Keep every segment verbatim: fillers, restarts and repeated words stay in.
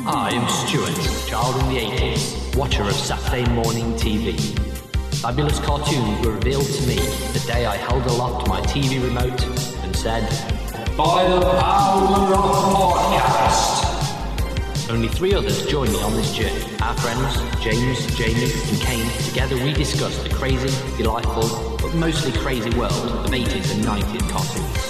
I'm Stuart, child in the eighties, watcher of Saturday morning T V. Fabulous cartoons were revealed to me the day I held aloft my T V remote and said, "By the power of podcast." Only three others join me on this journey. Our friends, James, Jamie and Kane. Together we discuss the crazy, delightful, but mostly crazy world of eighties and nineties cartoons.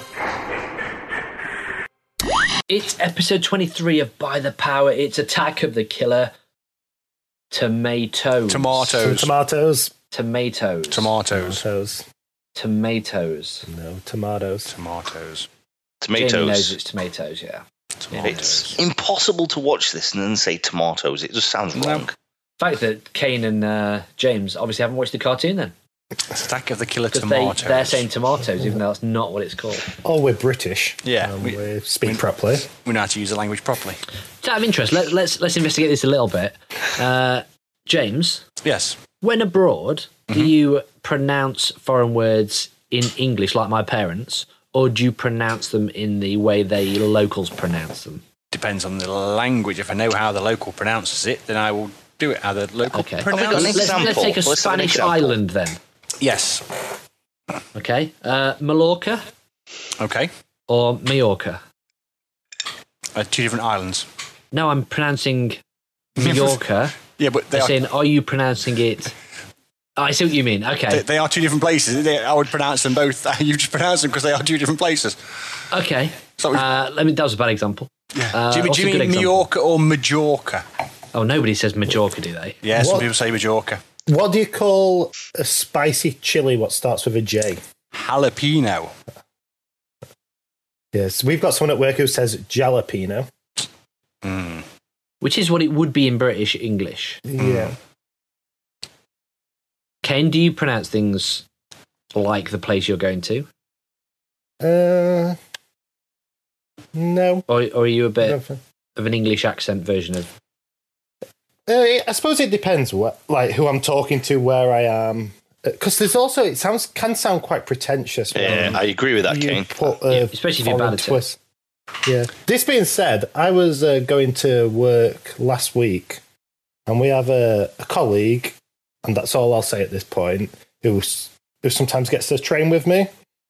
It's episode twenty-three of By the Power. It's Attack of the Killer Tomatoes. Tomatoes. Tomatoes. Tomatoes. Tomatoes. Tomatoes. Tomatoes. No, tomatoes. Tomatoes. Jamie knows Tomatoes. it's tomatoes, yeah. Tomatoes. It's impossible to watch this and then say tomatoes. It just sounds No. wrong. The fact that Kane and uh, James obviously haven't watched the cartoon then. Attack of the Killer Because they, Tomatoes. they're saying tomatoes, even though that's not what it's called. Oh, we're British. Yeah, Um, we- we, speak we- properly. We know how to use the language properly. So out of interest, let, let's let's investigate this a little bit. Uh, James, Yes. when abroad, Mm-hmm. do you pronounce foreign words in English like my parents, or do you pronounce them in the way they locals pronounce them? Depends on the language. If I know how the local pronounces it, then I will do it how the local Okay. Have we got an pronounces it. Let's, let's example? take a Let's have an Spanish example. island then. Yes. Okay. Uh, Mallorca Okay. or Majorca? Uh, two different islands. No, I'm pronouncing Majorca. Yeah, but they As are, in, are you pronouncing it? Oh, I see what you mean. Okay. they, they are two different places. They, I would pronounce them both. You just pronounce them because they are two different places. Okay. So- uh, let me. That was a bad example. Uh, do you, what's do you a good mean example? Mallorca or Majorca? Oh, nobody says Majorca, do they? Yeah, some What? people say Majorca. What do you call a spicy chili what starts with a J? Jalapeno. Yes, we've got someone at work who says jalapeno. Mm. Which is what it would be in British English. Yeah. Kane, do you pronounce things like the place you're going to? Uh, no. Or, or are you a bit Nothing. of an English accent version of... Uh, I suppose it depends what, like who I'm talking to, where I am. Because there's also, it sounds can sound quite pretentious. Yeah, when I agree with that, you Kane. put a Yeah, especially if you're foreign bad at it. twist. Yeah. This being said, I was uh, going to work last week, and we have a, a colleague, and that's all I'll say at this point, who's, who sometimes gets to train with me.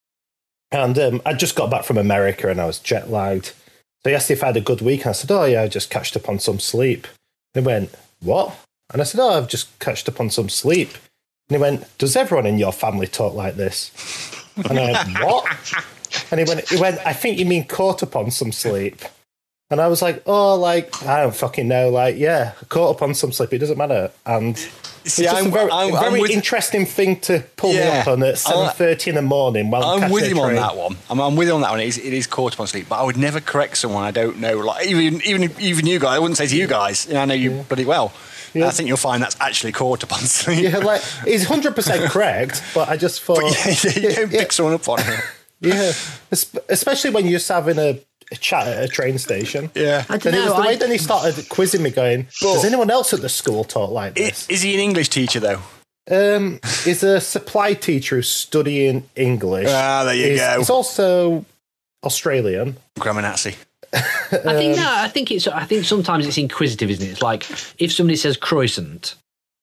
And um, I just got back from America, and I was jet lagged. So he asked if I had a good week, and I said, "Oh yeah, I just catched up on some sleep." And he went, "What?" And I said, "Oh, I've just catched up on some sleep." And he went, "Does everyone in your family talk like this?" And I went, "What?" And he went, he went, "I think you mean caught up on some sleep." And I was like, "Oh, like, I don't fucking know. Like, yeah, caught up on some sleep. It doesn't matter." And See, it's just I'm, a very, I'm, a very I'm with, interesting thing to pull me Yeah. up on at seven thirty in the morning while I'm, I'm with catching him a on train. that one. I'm, I'm with him on that one. It is, it is caught up on sleep, but I would never correct someone I don't know. Like even even even you guys, I wouldn't say to you guys. You know, I know you pretty well. Yeah. I think you'll find that's actually caught up on sleep. Yeah, like, he's one hundred percent correct, but I just thought... But yeah, you don't Yeah. pick someone up on it. Yeah, Es- especially when you're just having a, a chat at a train station. Yeah. I And don't it was know. the way I, that he started quizzing me, going, "Does anyone else at the school talk like Is, this?" is he an English teacher though? Um, he's a supply teacher who's studying English. Ah, there you he's, go. He's also Australian. Grammar Nazi. I think no. I think it's. I think sometimes it's inquisitive, isn't it? It's like if somebody says croissant,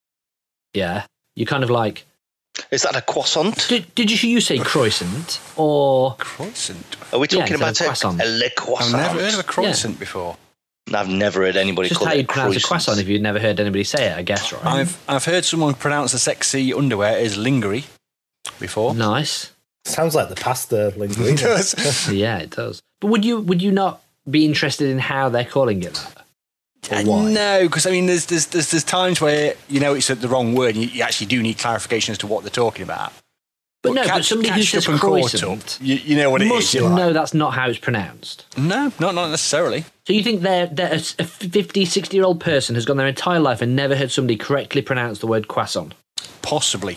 yeah, you kind of like. Is that a croissant? Did, did you you say croissant or? Croissant. Are we Yeah, talking instead about of croissant. a, a le I've croissant? never heard of a croissant before. I've never heard anybody Just call how it you pronounce a croissant croissant. if you'd never heard anybody say it, I guess, right? I've I've heard someone pronounce the sexy underwear as lingerie before. Nice. Sounds like the pasta linguine. It does. Yeah, it does. But would you would you not be interested in how they're calling it that? Or why? No, because I mean, there's, there's there's there's times where you know it's the wrong word. And you, you actually do need clarification as to what they're talking about. But no, but catch- somebody who catched says up and caught croissant up, you, you know what it must is. you're like, know that's not how it's pronounced. No, not not necessarily. So you think they're, they're a a fifty, sixty-year-old person has gone their entire life and never heard somebody correctly pronounce the word croissant? Possibly.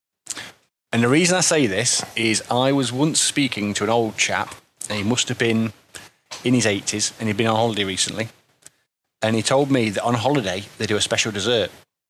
And the reason I say this is I was once speaking to an old chap, and he must have been in his eighties, and he'd been on holiday recently. And he told me that on holiday they do a special dessert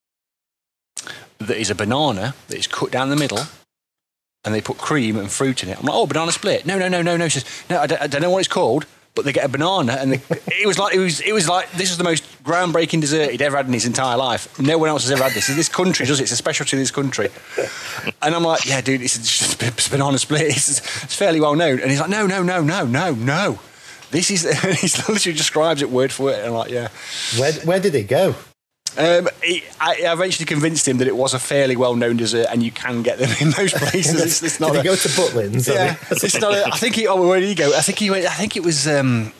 that is a banana that is cut down the middle, and they put cream and fruit in it. I'm like, oh, banana split. No, no, no, no, no. She says, no, I don't, I don't know what it's called, but they get a banana, and they, it was like it was it was like this is the most groundbreaking dessert he'd ever had in his entire life. No one else has ever had this. This country does it. It's a specialty of this country. And I'm like, yeah, dude, it's just a banana split. It's, it's fairly well known. And he's like, no, no, no, no, no, no. This is. He literally describes it word for word. And I'm like, yeah. Where where did it go? Um, he, I, I eventually convinced him that it was a fairly well-known dessert, and you can get them in most places. It's, it's not. Did a, he go to Butlins? Yeah, it's not. A, I think he. Oh, where did he go? I think he went. I think it was. Um,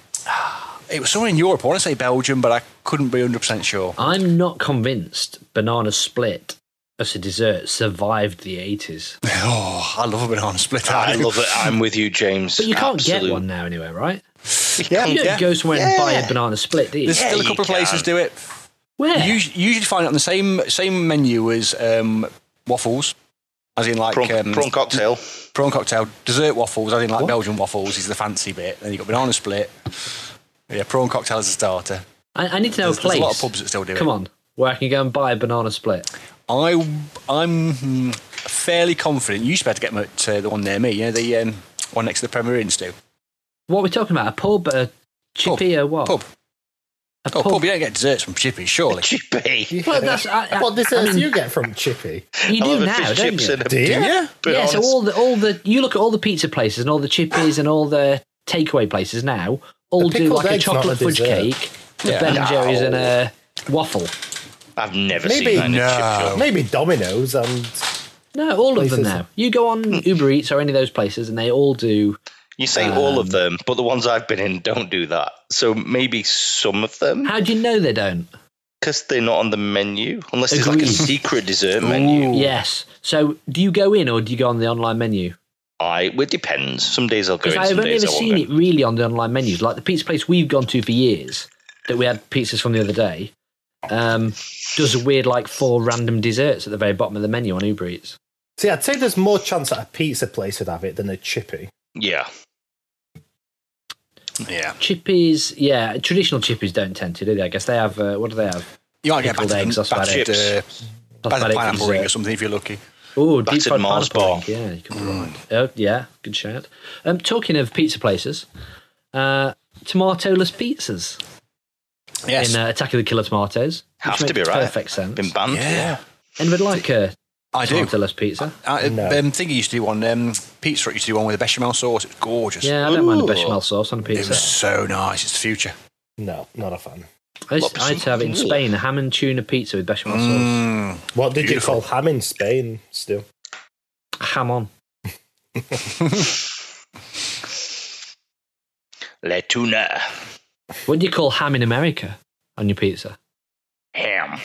it was somewhere in Europe. I want to say Belgium, but I couldn't be hundred percent sure. I'm not convinced banana split as a dessert survived the eighties. Oh, I love a banana split. I do. love it. I'm with you, James. But you can't Absolute. get one now anywhere, right? Yeah, You don't yeah. go somewhere and Yeah. buy a banana split, do you? There's Yeah, still a you couple of places can. do it. Where? You usually, you usually find it on the same same menu as um, waffles, as in like prawn, um, prawn cocktail. prawn cocktail, dessert waffles, as in like Belgian waffles is the fancy bit. Then you've got banana split. Yeah, prawn cocktail as a starter. I, I need to know There's, a place. there's a lot of pubs that still do Come it. on, where I can go and buy a banana split. I, I'm mm, fairly confident. You used to be able to get them at uh, the one near me, you know, the um, one next to the Premier Inn still. What are we talking about? A pub, a chippy, or what? Pub. A Oh, pub. You don't get desserts from Chippy, surely. Chippy. Well, that's, I, I, What desserts I mean, do you get from Chippy? You I do love a now, fish don't chips you? and a Do you? Yeah. Yeah, so banana all the all the you look at all the pizza places and all the chippies and all the takeaway places now all The do pickled like a egg's not chocolate a fudge dessert. cake, a Yeah. Ben and No. Jerry's and a waffle. I've never Maybe- seen that in a No. chip shop. Maybe Domino's and No, all of them Places. now. You go on Uber Eats or any of those places and they all do. You say all Um, of them, but the ones I've been in don't do that. So maybe some of them, How do you know they don't? because they're not on the menu, unless there's like a Agreed. secret dessert menu. Yes. So do you go in or do you go on the online menu? I well, it depends. Some days I'll go Because in, I've some only days ever I won't seen go. it really on the online menus. Like the pizza place we've gone to for years, that we had pizzas from the other day, um, does a weird like four random desserts at the very bottom of the menu on Uber Eats. see, I'd say there's more chance that a pizza place would have it than a Chippy. Yeah. Yeah. Chippies, yeah, traditional chippies don't tend to, do they? I guess they have, uh, what do they have? You might get Pickled battered, eggs, that's about battered, it. uh, That's battered about it for pineapple ring dessert. or something if you're lucky. Oh, deep Battered fried Mars pineapple bar. ring. Yeah, you could be right. Oh, yeah, good shout. Um, talking of pizza places, uh, tomatoless pizzas Yes. in uh, Attack of the Killer Tomatoes. Have which to be makes right. Perfect sense. Been banned. yeah. Anybody like a I do. tomatoless pizza? I, No. um, Thingy used to do one. Um, Pizza Hut used to do one with a bechamel sauce. It's gorgeous. Yeah, I don't mind a Ooh. bechamel sauce on a It pizza. was so nice. It's the future. No, not a fan. I used, I used to have it in Spain, a ham and tuna pizza with bechamel sauce. Mm. What did Beautiful. you call ham in Spain, Stu? Ham on. Le tuna. What do you call ham in America on your pizza? Ham.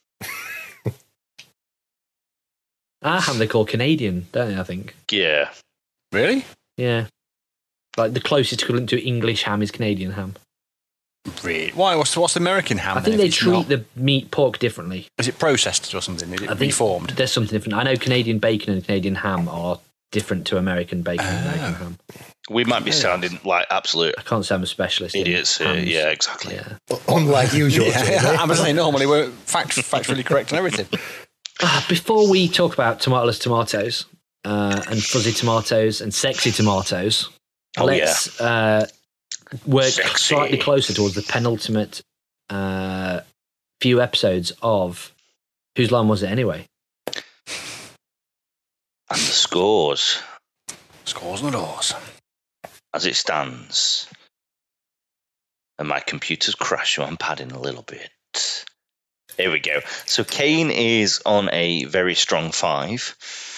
Ah, ham they call Canadian, don't they, I think? Yeah. Really? Yeah. Like the closest equivalent to English ham is Canadian ham. Really? Why? What's, what's the American ham? I then, think if they it's treat not? the meat pork differently. Is it processed or something? Is it I think reformed? there's something different. I know Canadian bacon and Canadian ham are different to American bacon and American Oh. ham. We might be sounding like absolute I can't say I'm a specialist. in idiots here. hams. Yeah, exactly. Yeah. Unlike usual. Yeah, Jamie. I'm saying normally we're fact, factually correct and everything. Ah, before we talk about tomatoless tomatoes uh, and fuzzy tomatoes and sexy tomatoes, Oh, let's uh, work Sexy. slightly closer towards the penultimate uh, few episodes of Whose Line Was It Anyway? And the scores, Scores on the doors. as it stands. And my computer's crashing, so I'm padding a little bit. Here we go. So Kane is on a very strong five.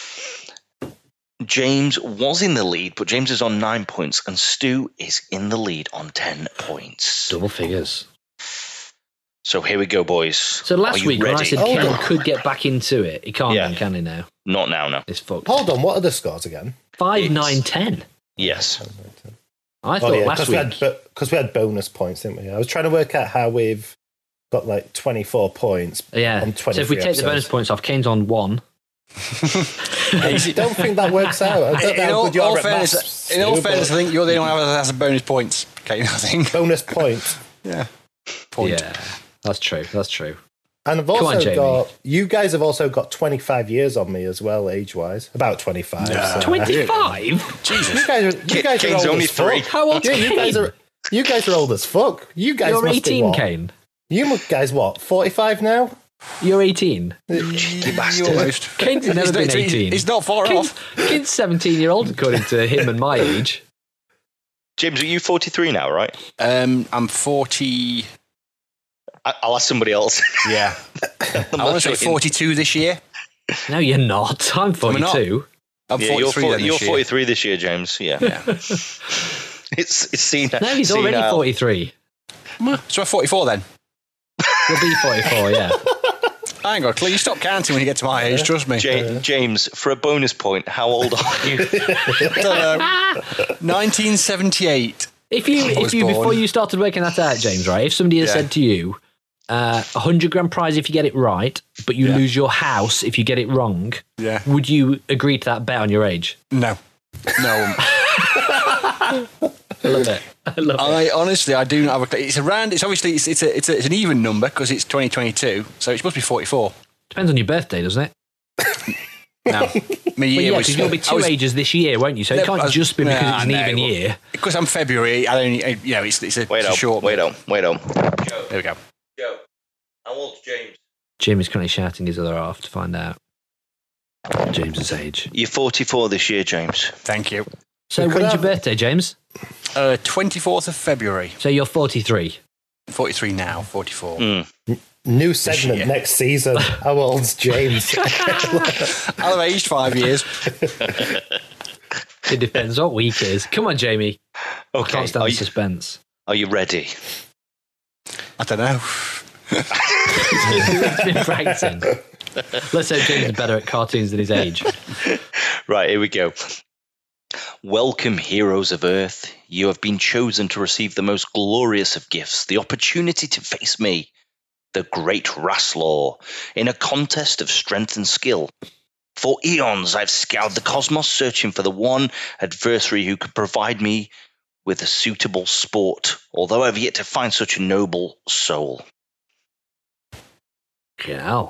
James was in the lead, but James is on nine points, and Stu is in the lead on ten points. Double figures. So here we go, boys. So last Are you week when I ready? said Hold Ken on. could get back into it, he can't, Yeah. then, can he now? Not now, no. It's fucked. Hold on, what are the scores again? Five, nine, ten. Yes. I Oh thought yeah, last because we week. had because we had bonus points, didn't we? I was trying to work out how we've got like twenty-four points. Yeah. on So if we twenty-three take the episodes. bonus points off, Kane's on one. I don't think that works out. I don't know In how all, good you are all at fairness, maths, in all Stu, fairness, I but think you're the only one that has a bonus points. Okay, I think. bonus point. Yeah. Point. Yeah, that's true. That's true. And I've Come on, also Jamie. got you guys have also got twenty-five years on me as well, age-wise. About twenty-five. No. so- twenty-five? Jesus. You guys are, you guys are Kane's old only as fuck. three. How old Yeah, is you guys Kane? are. You guys are old as fuck. You guys You're must be eighteen, what? Kane. You guys what? Forty-five now? You're eighteen. Cheeky bastard. Almost. Kane's never He's been not- he's- eighteen. He's not far Kane's, off. Kane's seventeen year old according to him and my age. James, are you forty-three now, right? Um, I'm forty. I- I'll ask somebody else. Yeah. I want to say forty-two this year. No, you're not. I'm We're not. forty-two. I'm Yeah, you're, forty-three for, then this you're year. forty-three this year, James. Yeah. Yeah. It's it's seen. No, he's already forty-three. So I'm forty-four then. You'll be forty-four, yeah. I ain't got a clue. You stop counting when you get to my age, trust me. Ja- James, for a bonus point, how old are you? I don't know. nineteen seventy-eight. If you, I if was you, born. before you started working that out, James, right? If somebody had Yeah. said to you, uh, a hundred grand prize if you get it right, but you Yeah. lose your house if you get it wrong, Yeah. would you agree to that bet on your age? No. No. I love it. I love it. I honestly, I do not have a clue. It's around. It's obviously it's it's, a, it's, a, it's an even number because it's twenty twenty-two, so it's supposed to be forty-four. Depends on your birthday, doesn't it? Now, my Well, year yeah, was. because you'll be I two was- ages this year, won't you? So it No, can't I was- just be because Nah, it's an no, even well, year. Because I'm February. I only, you know, it's it's a, Wait it's a on, short. wait on, wait on. Joe, There we go. Joe, how old's James? Jim is currently shouting his other half to find out James's age. You're forty-four this year, James. Thank you. So We could when's your have- birthday, James? Uh, twenty-fourth of February. So you're forty-three. forty-three now. forty-four. Mm. New segment year. next season. How old's James? I'll have aged five years. It depends what week it is. Come on, Jamie. Okay, Can't stand are the you, suspense. are you ready? I don't know. He's been practicing. Let's hope James is better at cartoons than his age. Right, here we go. Welcome, heroes of Earth. You have been chosen to receive the most glorious of gifts, the opportunity to face me, the great Raslaw, in a contest of strength and skill. For eons, I've scoured the cosmos, searching for the one adversary who could provide me with a suitable sport, although I've yet to find such a noble soul. Yeah.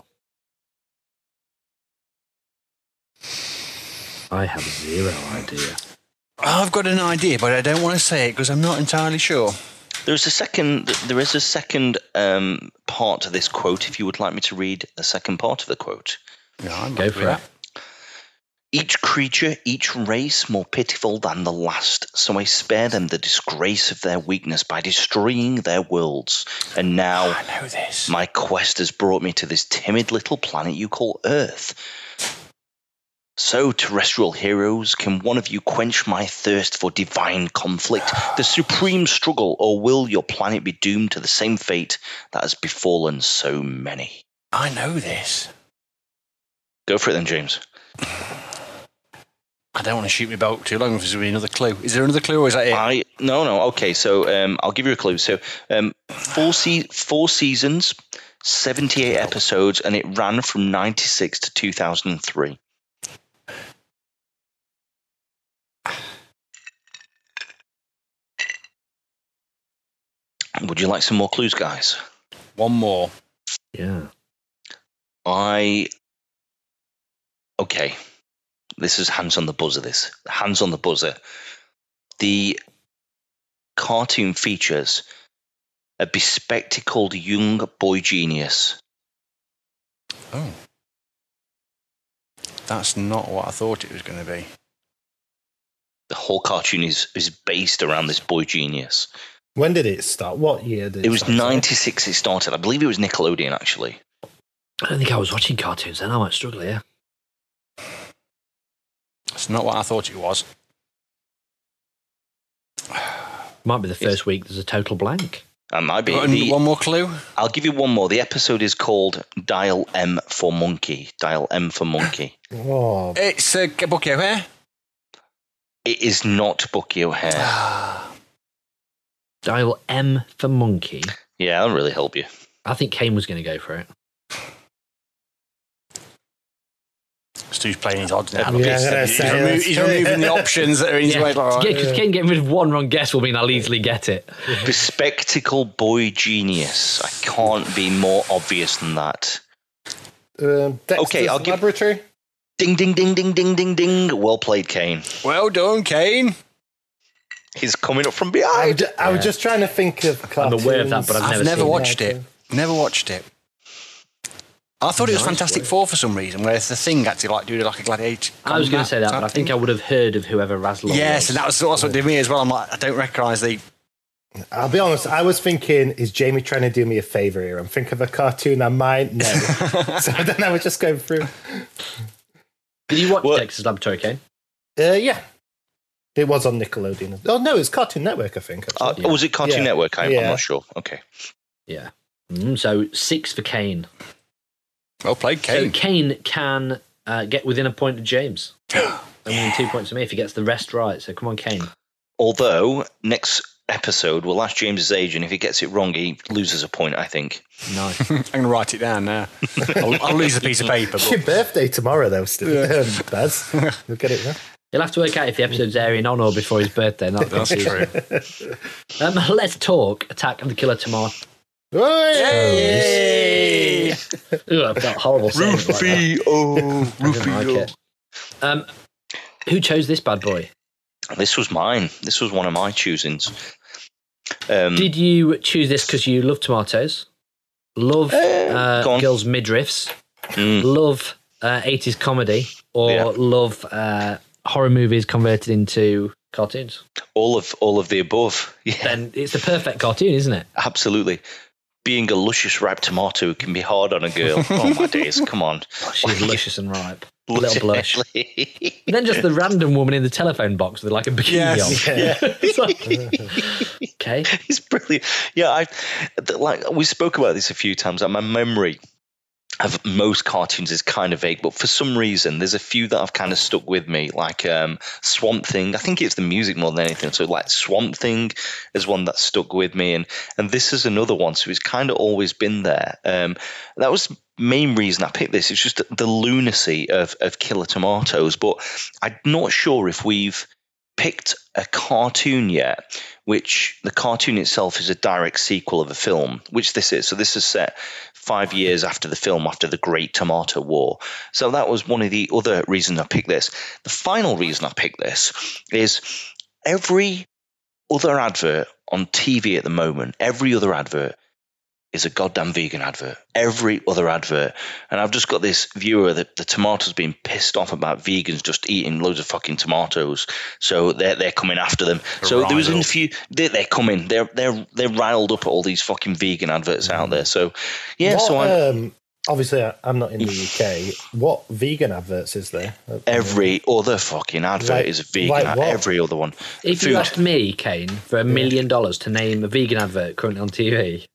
I have zero idea. I've got an idea, but I don't want to say it because I'm not entirely sure. There's a second. There is a second um, part to this quote. If you would like me to read the second part of the quote. Yeah, I'm Go happy for with it. that. Each creature, each race, more pitiful than the last. So I spare them the disgrace of their weakness by destroying their worlds. And now I know this. my quest has brought me to this timid little planet you call Earth. So, terrestrial heroes, can one of you quench my thirst for divine conflict, the supreme struggle, or will your planet be doomed to the same fate that has befallen so many? I know this. Go for it then, James. I don't want to shoot my boat too long if there's going to be another clue. Is there another clue or is that it? I no no okay. So um, I'll give you a clue. So um, four se- four seasons, seventy-eight episodes, and it ran from ninety-six to two thousand three. Would you like some more clues, guys? One more. Yeah. I okay. This is hands on the buzzer. This hands on the buzzer. The cartoon features a bespectacled young boy genius. Oh. That's not what I thought it was going to be. The whole cartoon is is based around this boy genius. When did it start? What year did it It was start? ninety-six. It started. I believe it was Nickelodeon actually. I don't think I was watching cartoons then. I might struggle here. That's not what I thought it was. Might be the first week there's a total blank. That might be. Got The- one more clue? I'll give you one more. The episode is called Dial M for Monkey. Dial M for Monkey. Oh, It's uh, Bucky O'Hare. It is not Bucky O'Hare. Dial M for monkey. Yeah, that'll really help you. I think Kane was going to go for it. Stu's playing his odds now. Yeah, Look, he's, I'm gonna he's, say remo- this. he's removing the options that are in his way. Like, Because Kane getting rid of one wrong guess will mean I'll easily get it. Bespectacled boy genius. I can't be more obvious than that. um, Dexter's Okay, I'll give- Laboratory. Ding, ding, ding, ding, ding, ding, ding. Well played, Kane. well done, Kane. He's coming up from I, behind. was ju- I was just trying to think of I'm cartoons. aware of that, but I've I've never never seen watched it. Never watched it. I thought it was Nice Fantastic work. Four for some reason, where the Thing actually like doing like a gladiator. I was going to say that, combat but I type think I thing. would have heard of whoever Razlor Yes, was. and that was that's what did me as well. I'm like, I don't recognise the. I'll be honest, I was thinking, is Jamie trying to do me a favour here? I'm thinking of a cartoon I might know. So then I was just going through. Did you watch What? Dexter's Laboratory, Kane? Uh, yeah. It was on Nickelodeon. Oh, no, it's Cartoon Network, I think. Uh, Actually. was it Cartoon Yeah. Network? I'm, I'm Yeah. not sure. Okay. Yeah. Mm, so six for Kane. Well played, So Kane. Kane can uh, get within a point of James. I mean, two points for me if he gets the rest right. So come on, Kane. Although next episode we'll ask James's age, and if he gets it wrong, he loses a point. I think. Nice. I'm going to write it down now. I'll, I'll lose a piece of paper. It's your But birthday tomorrow, though, still. Um, Baz. You'll get it now. He'll have to work out if the episode's airing on or before his birthday. Not that's true. Um, let's talk Attack of the Killer Tomato. Yay! Ooh, I felt horrible saying it like that. oh, I didn't like it. Um, who chose this bad boy? This was mine. This was one of my choosings. Um, Did you choose this because you love tomatoes, love Uh, uh, go on. girls' midriffs, mm, love uh, eighties comedy, or Yeah. love uh, horror movies converted into cartoons? all of all of the above. Yeah, Then it's the perfect cartoon, isn't it? absolutely. Being a luscious ripe tomato can be hard on a girl. Oh my days! Come on. Oh, she's luscious and ripe. A little blush. Literally. And then just the random woman in the telephone box with like a bikini Yes. on. Yeah. It's like- okay. It's brilliant. Yeah, I th- like we spoke about this a few times. Like, my memory of most cartoons is kind of vague, but for some reason, there's a few that have kind of stuck with me, like um, Swamp Thing. I think it's the music more than anything. So, like Swamp Thing is one that stuck with me, and and this is another one. So it's kind of always been there. Um, that was the main reason I picked this. It's just the lunacy of of Killer Tomatoes, but I'm not sure if we've picked a cartoon yet, which the cartoon itself is a direct sequel of a film, which this is. So this is set five years after the film, after the Great Tomato War. So that was one of the other reasons I picked this. The final reason I picked this is every other advert on T V at the moment, every other advert is a goddamn vegan advert. Every other advert. And I've just got this viewer that the tomatoes being pissed off about vegans just eating loads of fucking tomatoes. So they're they're coming after them. They're so there was a riled up. few they're, they're coming. They're they're they're riled up at all these fucking vegan adverts out there. So yeah, What, so I um, obviously, I- I'm not in the U K. What vegan adverts is there? every other fucking advert Like- is a vegan. like ad- what? every other one. If you Food. asked me, Kane, for a million dollars to name a vegan advert currently on T V,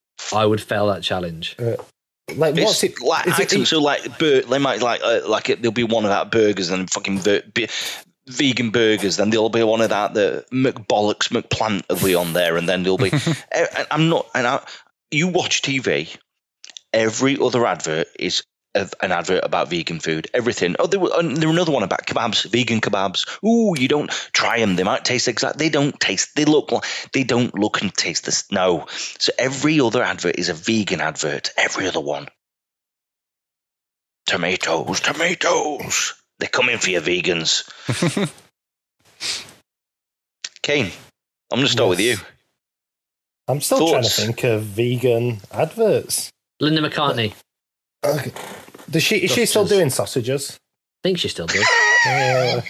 I would fail that challenge. Like, It's what's it? like is it items, eat- so like bur- they might like uh, like it, there'll be one about burgers and fucking ver- be- vegan burgers. Then there'll be one of that the McBollocks McPlant will be on there, and then there'll be. and I'm not, and I, you watch T V. Every other advert is a, an advert about vegan food. Everything. Oh, there were uh, there were another one about kebabs, vegan kebabs. Ooh, you don't try them. They might taste exact. They don't taste. They look like. They don't look and taste this. No. So every other advert is a vegan advert. Every other one. Tomatoes, tomatoes. They're coming for you, vegans. Kane, I'm going to start with you. Yes. I'm still trying to Thoughts? think of vegan adverts. Linda McCartney. Okay. Does she, is she still Sausages. doing sausages? I think she still does. Uh,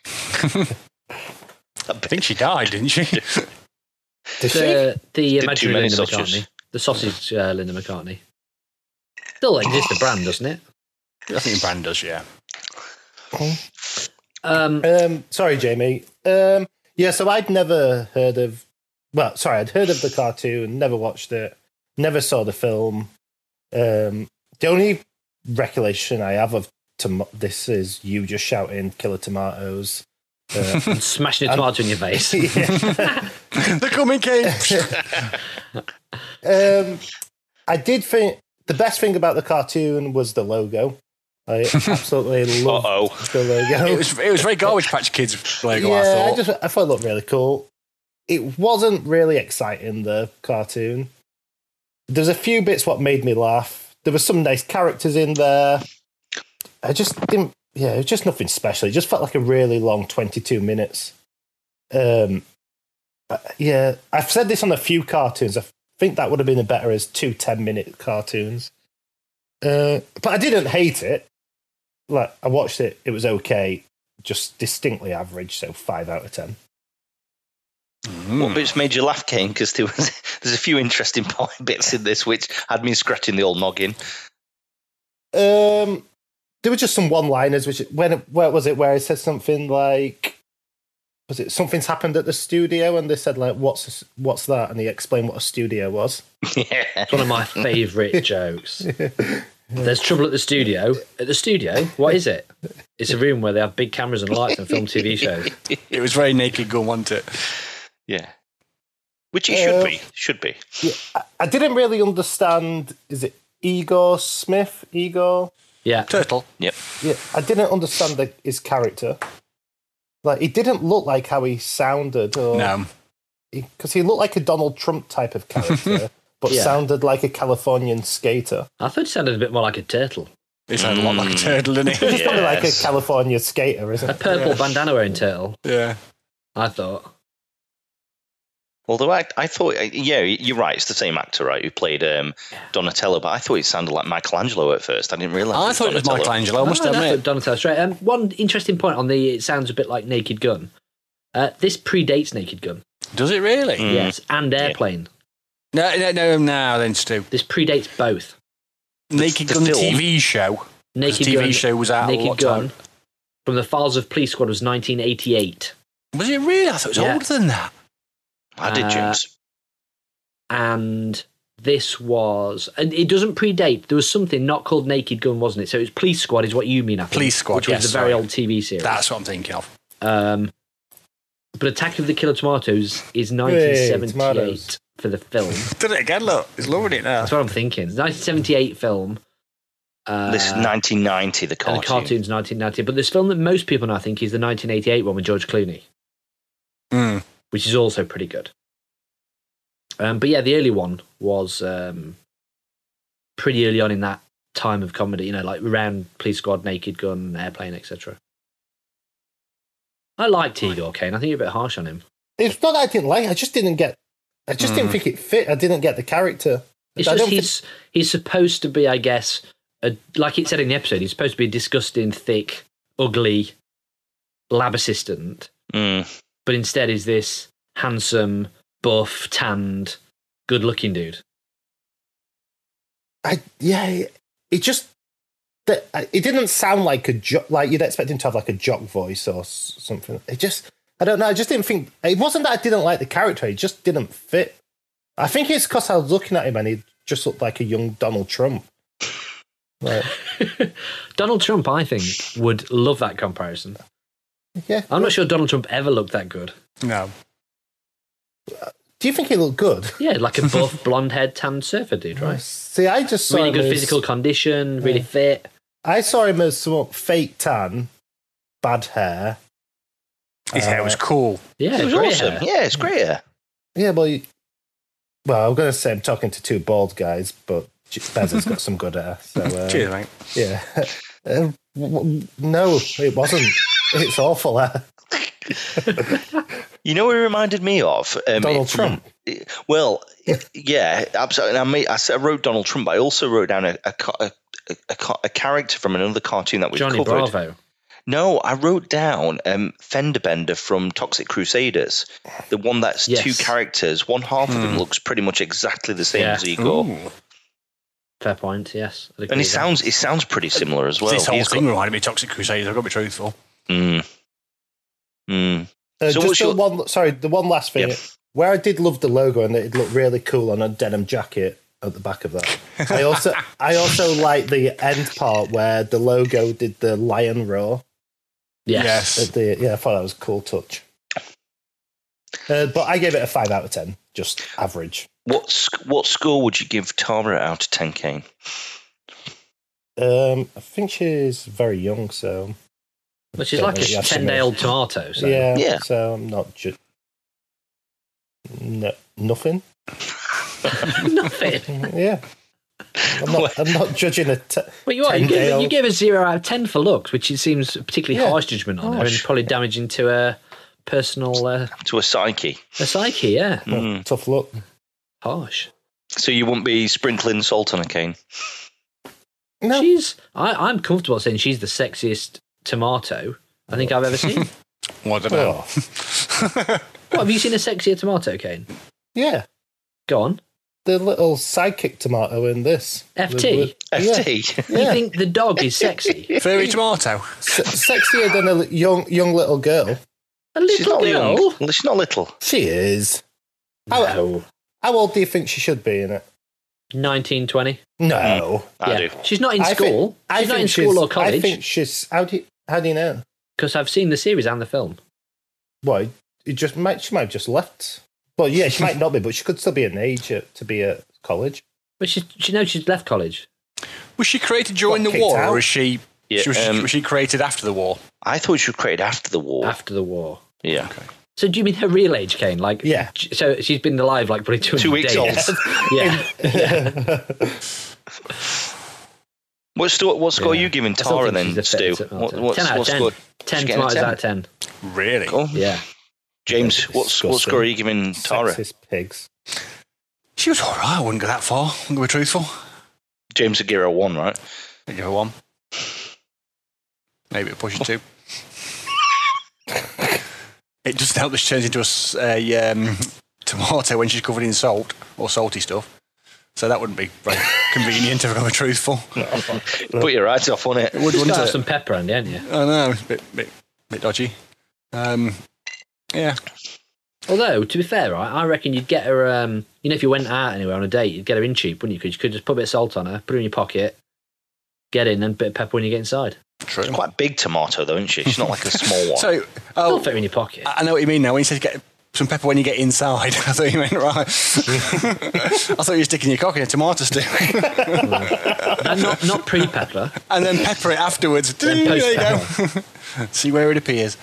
I think she died, didn't she? does she? The, the too imaginary many Linda sausages. McCartney. The sausage uh, Linda McCartney. Still exists a brand, doesn't it? I think the brand does, yeah. Um, Um, sorry, Jamie. Um, yeah, so I'd never heard of. Well, sorry, I'd heard of the cartoon, never watched it, never saw the film. Um, the only recollection I have of tom- this is you just shouting "Killer Tomatoes." Uh, and smashing a tomato in your face. yeah. They're coming, Kane. um, I did think the best thing about the cartoon was the logo. I absolutely loved Uh-oh. the logo. It was it was very Garbage Patch Kids Lego, yeah, I thought. I just I thought it looked really cool. It wasn't really exciting, the cartoon. There's a few bits what made me laugh. There were some nice characters in there. I just didn't. Yeah, it was just nothing special. It just felt like a really long twenty-two minutes. Um, Uh, yeah, I've said this on a few cartoons. I think that would have been better as two ten-minute cartoons. Uh, but I didn't hate it. Like, I watched it, it was okay. Just distinctly average, so five out of ten. Mm. What bits made you laugh, Kane? Because there was there's a few interesting point bits in this which had me scratching the old noggin. Um, there were just some one-liners. Which when where was it? Where it said something like, "Was it something's happened at the studio?" And they said like, "What's what's that?" And he explained what a studio was. Yeah, it's one of my favourite jokes. There's trouble at the studio. At the studio, what is it? It's a room where they have big cameras and lights and film T V shows. It was very Naked Gun, wasn't it? Yeah. Which it should uh, be. Should be. Yeah, I, I didn't really understand, is it Igor Smith? Igor? Yeah. Turtle. Yep. Yeah, I didn't understand the, his character. Like, he didn't look like how he sounded. Or, no. Because he, he looked like a Donald Trump type of character, but yeah. sounded like a Californian skater. I thought he sounded a bit more like a turtle. He sounded mm. a lot like a turtle, didn't he? He's yes. probably like a California skater, isn't he? A purple yeah. bandana wearing turtle. Yeah. I thought. Although I, I thought, yeah, you're right. It's the same actor, right, who played um, Donatello. But I thought it sounded like Michelangelo at first. I didn't realise. I thought it was Michelangelo. I must no, admit, Donatello straight. Um, one interesting point on the. It sounds a bit like Naked Gun. Uh, this predates Naked Gun. Does it really? Mm. Yes, and Airplane. Yeah. No, no, no, no. Then Stu. This predates both. Naked Gun T V show. Naked T V Gun show was out. Naked a lot Gun time. From the Files of Police Squad was nineteen eighty-eight. Was it really? I thought it was yeah. older than that. I did, James. Uh, and this was, and it doesn't predate. There was something not called Naked Gun, wasn't it? So it was Police Squad, is what you mean? I think, Police Squad, which yes, was a very sorry. old T V series. That's what I'm thinking of. Um, but Attack of the Killer Tomatoes is nineteen seventy-eight hey, for the film. Did it again? Look, he's loving it now. That's what I'm thinking. nineteen seventy-eight film. Uh, this is nineteen ninety, the cartoon. And the cartoon's nineteen ninety. But this film that most people know, I think, is the nineteen eighty-eight one with George Clooney, mm. which is also pretty good. Um, but yeah, the early one was um, pretty early on in that time of comedy, you know, like around Police Squad, Naked Gun, Airplane, et cetera. I liked Igor Kane. I think you're a bit harsh on him. It's not that I didn't like it. I just didn't get... I just mm. didn't think it fit. I didn't get the character. It's I just he's, think... he's supposed to be, I guess, a, like it said in the episode, he's supposed to be a disgusting, thick, ugly lab assistant. Mm. But instead is this handsome, buff, tanned, good-looking dude. I yeah, it just that it didn't sound like a jock. Like you'd expect him to have like a jock voice or something. It just I don't know. I just didn't think it wasn't that I didn't like the character. It just didn't fit. I think it's because I was looking at him and he just looked like a young Donald Trump. Like, Donald Trump, I think, would love that comparison. Yeah, I'm not sure Donald Trump ever looked that good. No. Do you think he looked good? Yeah, like a buff, blonde-haired, tanned surfer dude, right? See, I just saw really him good as, physical condition, really yeah. fit. I saw him as some fake tan, bad hair. His uh, hair was cool. Yeah, it was great awesome. hair. Yeah, it's great hair. Yeah, well, you, well, I'm going to say I'm talking to two bald guys, but Bez has got some good hair. So, uh, Cheers, mate. Yeah. Uh, w- no, it wasn't. It's awful hair. You know what it reminded me of? Um, Donald it, Trump. It, well, yeah, absolutely. I, made, I, I wrote Donald Trump, but I also wrote down a, a, a, a, a character from another cartoon that we Johnny covered. Bravo. No, I wrote down um, Fender Bender from Toxic Crusaders, the one that's yes. two characters. One half mm. of him looks pretty much exactly the same yeah. as Igor. Ooh. Fair point, yes. And it sounds it sounds pretty similar as well. This whole He's thing got... reminded me of Toxic Crusaders, I've got to be truthful. Mm. Mm. Uh, so just the your... one, sorry, the one last thing. Yep. Where I did love the logo and it looked really cool on a denim jacket at the back of that. I also I also like the end part where the logo did the lion roar. Yes. yes. The, yeah, I thought that was a cool touch. Uh, but I gave it a five out of ten, just average. What what score would you give Tara out of ten, Kane? Um, I think she's very young, so. But she's like a ten-day-old tomato. So. Yeah, yeah. So I'm not ju- no, nothing. Nothing. Yeah. I'm not, I'm not judging a. T- well, you are. You gave, you gave a zero out of ten for looks, which it seems a particularly yeah. harsh judgment on Harsh. her, and probably damaging to her personal uh, To a psyche. a psyche. Yeah, Mm. Tough luck. harsh. So you wouldn't be sprinkling salt on a cane? No. She's. I, I'm comfortable saying she's the sexiest tomato I think I've ever seen. Well, I don't know. Oh. What, have you seen a sexier tomato, Kane? Yeah. Go on. The little sidekick tomato in this. F T? The- F T? You Yeah. think the dog is sexy? Furry tomato. S- sexier than a young young little girl. A She's little not girl? young. Well, she's not little. She is. No. How old do you think she should be in it? nineteen, twenty. No. I yeah. do. She's not in I school. think- I she's not think in school she's- or college. I think she's. How do you, how do you know? Because I've seen the series and the film. Well, it just might. She might have just left. Well, yeah, she might not be, but she could still be an age at, to be at college. But she, she knows she's left college. Was she created during Got the kicked war, out? or is she, Yeah, she, was, um, was she created after the war? I thought she was created after the war. After the war. Yeah. So do you mean her real age, Kane? Like, Yeah. So she's been alive like probably two, Two weeks days. old. Yeah. What score, what score Yeah. are you giving I still Tara think then, she's a Stu? fit What, tomato. what, ten out of what ten. score? ten She's getting a tomatoes ten? out of ten. Really? Cool. Yeah. James, It's what, what disgusting. score are you giving Tara? Sexist pigs. She was all right. I wouldn't go that far. I'm going to be truthful. James Aguirre one, right? I'd give her one. Maybe a push two. It doesn't help that she turns into a, s- a, um, tomato when she's covered in salt or salty stuff. So that wouldn't be very convenient if I'm truthful. Put your eyes off on it. It would, Just wouldn't got to have it? some pepper on the end, yeah. I know. It's a bit, bit, bit dodgy. Um, yeah. Although, to be fair, right, I reckon you'd get her, um, you know, if you went out anywhere on a date, you'd get her in cheap, wouldn't you? Because you could just put a bit of salt on her, put her in your pocket, get in, and a bit of pepper when you get inside. True. She's quite a big tomato, though, isn't she? She's not like a small one. So, Still oh, fit her in your pocket. I know what you mean now. When you said get some pepper when you get inside, I thought you meant right. I thought you were sticking your cock in a tomato stick And not, not pre-pepper. and then pepper it afterwards. Then There you go. post-pepper. See where it appears.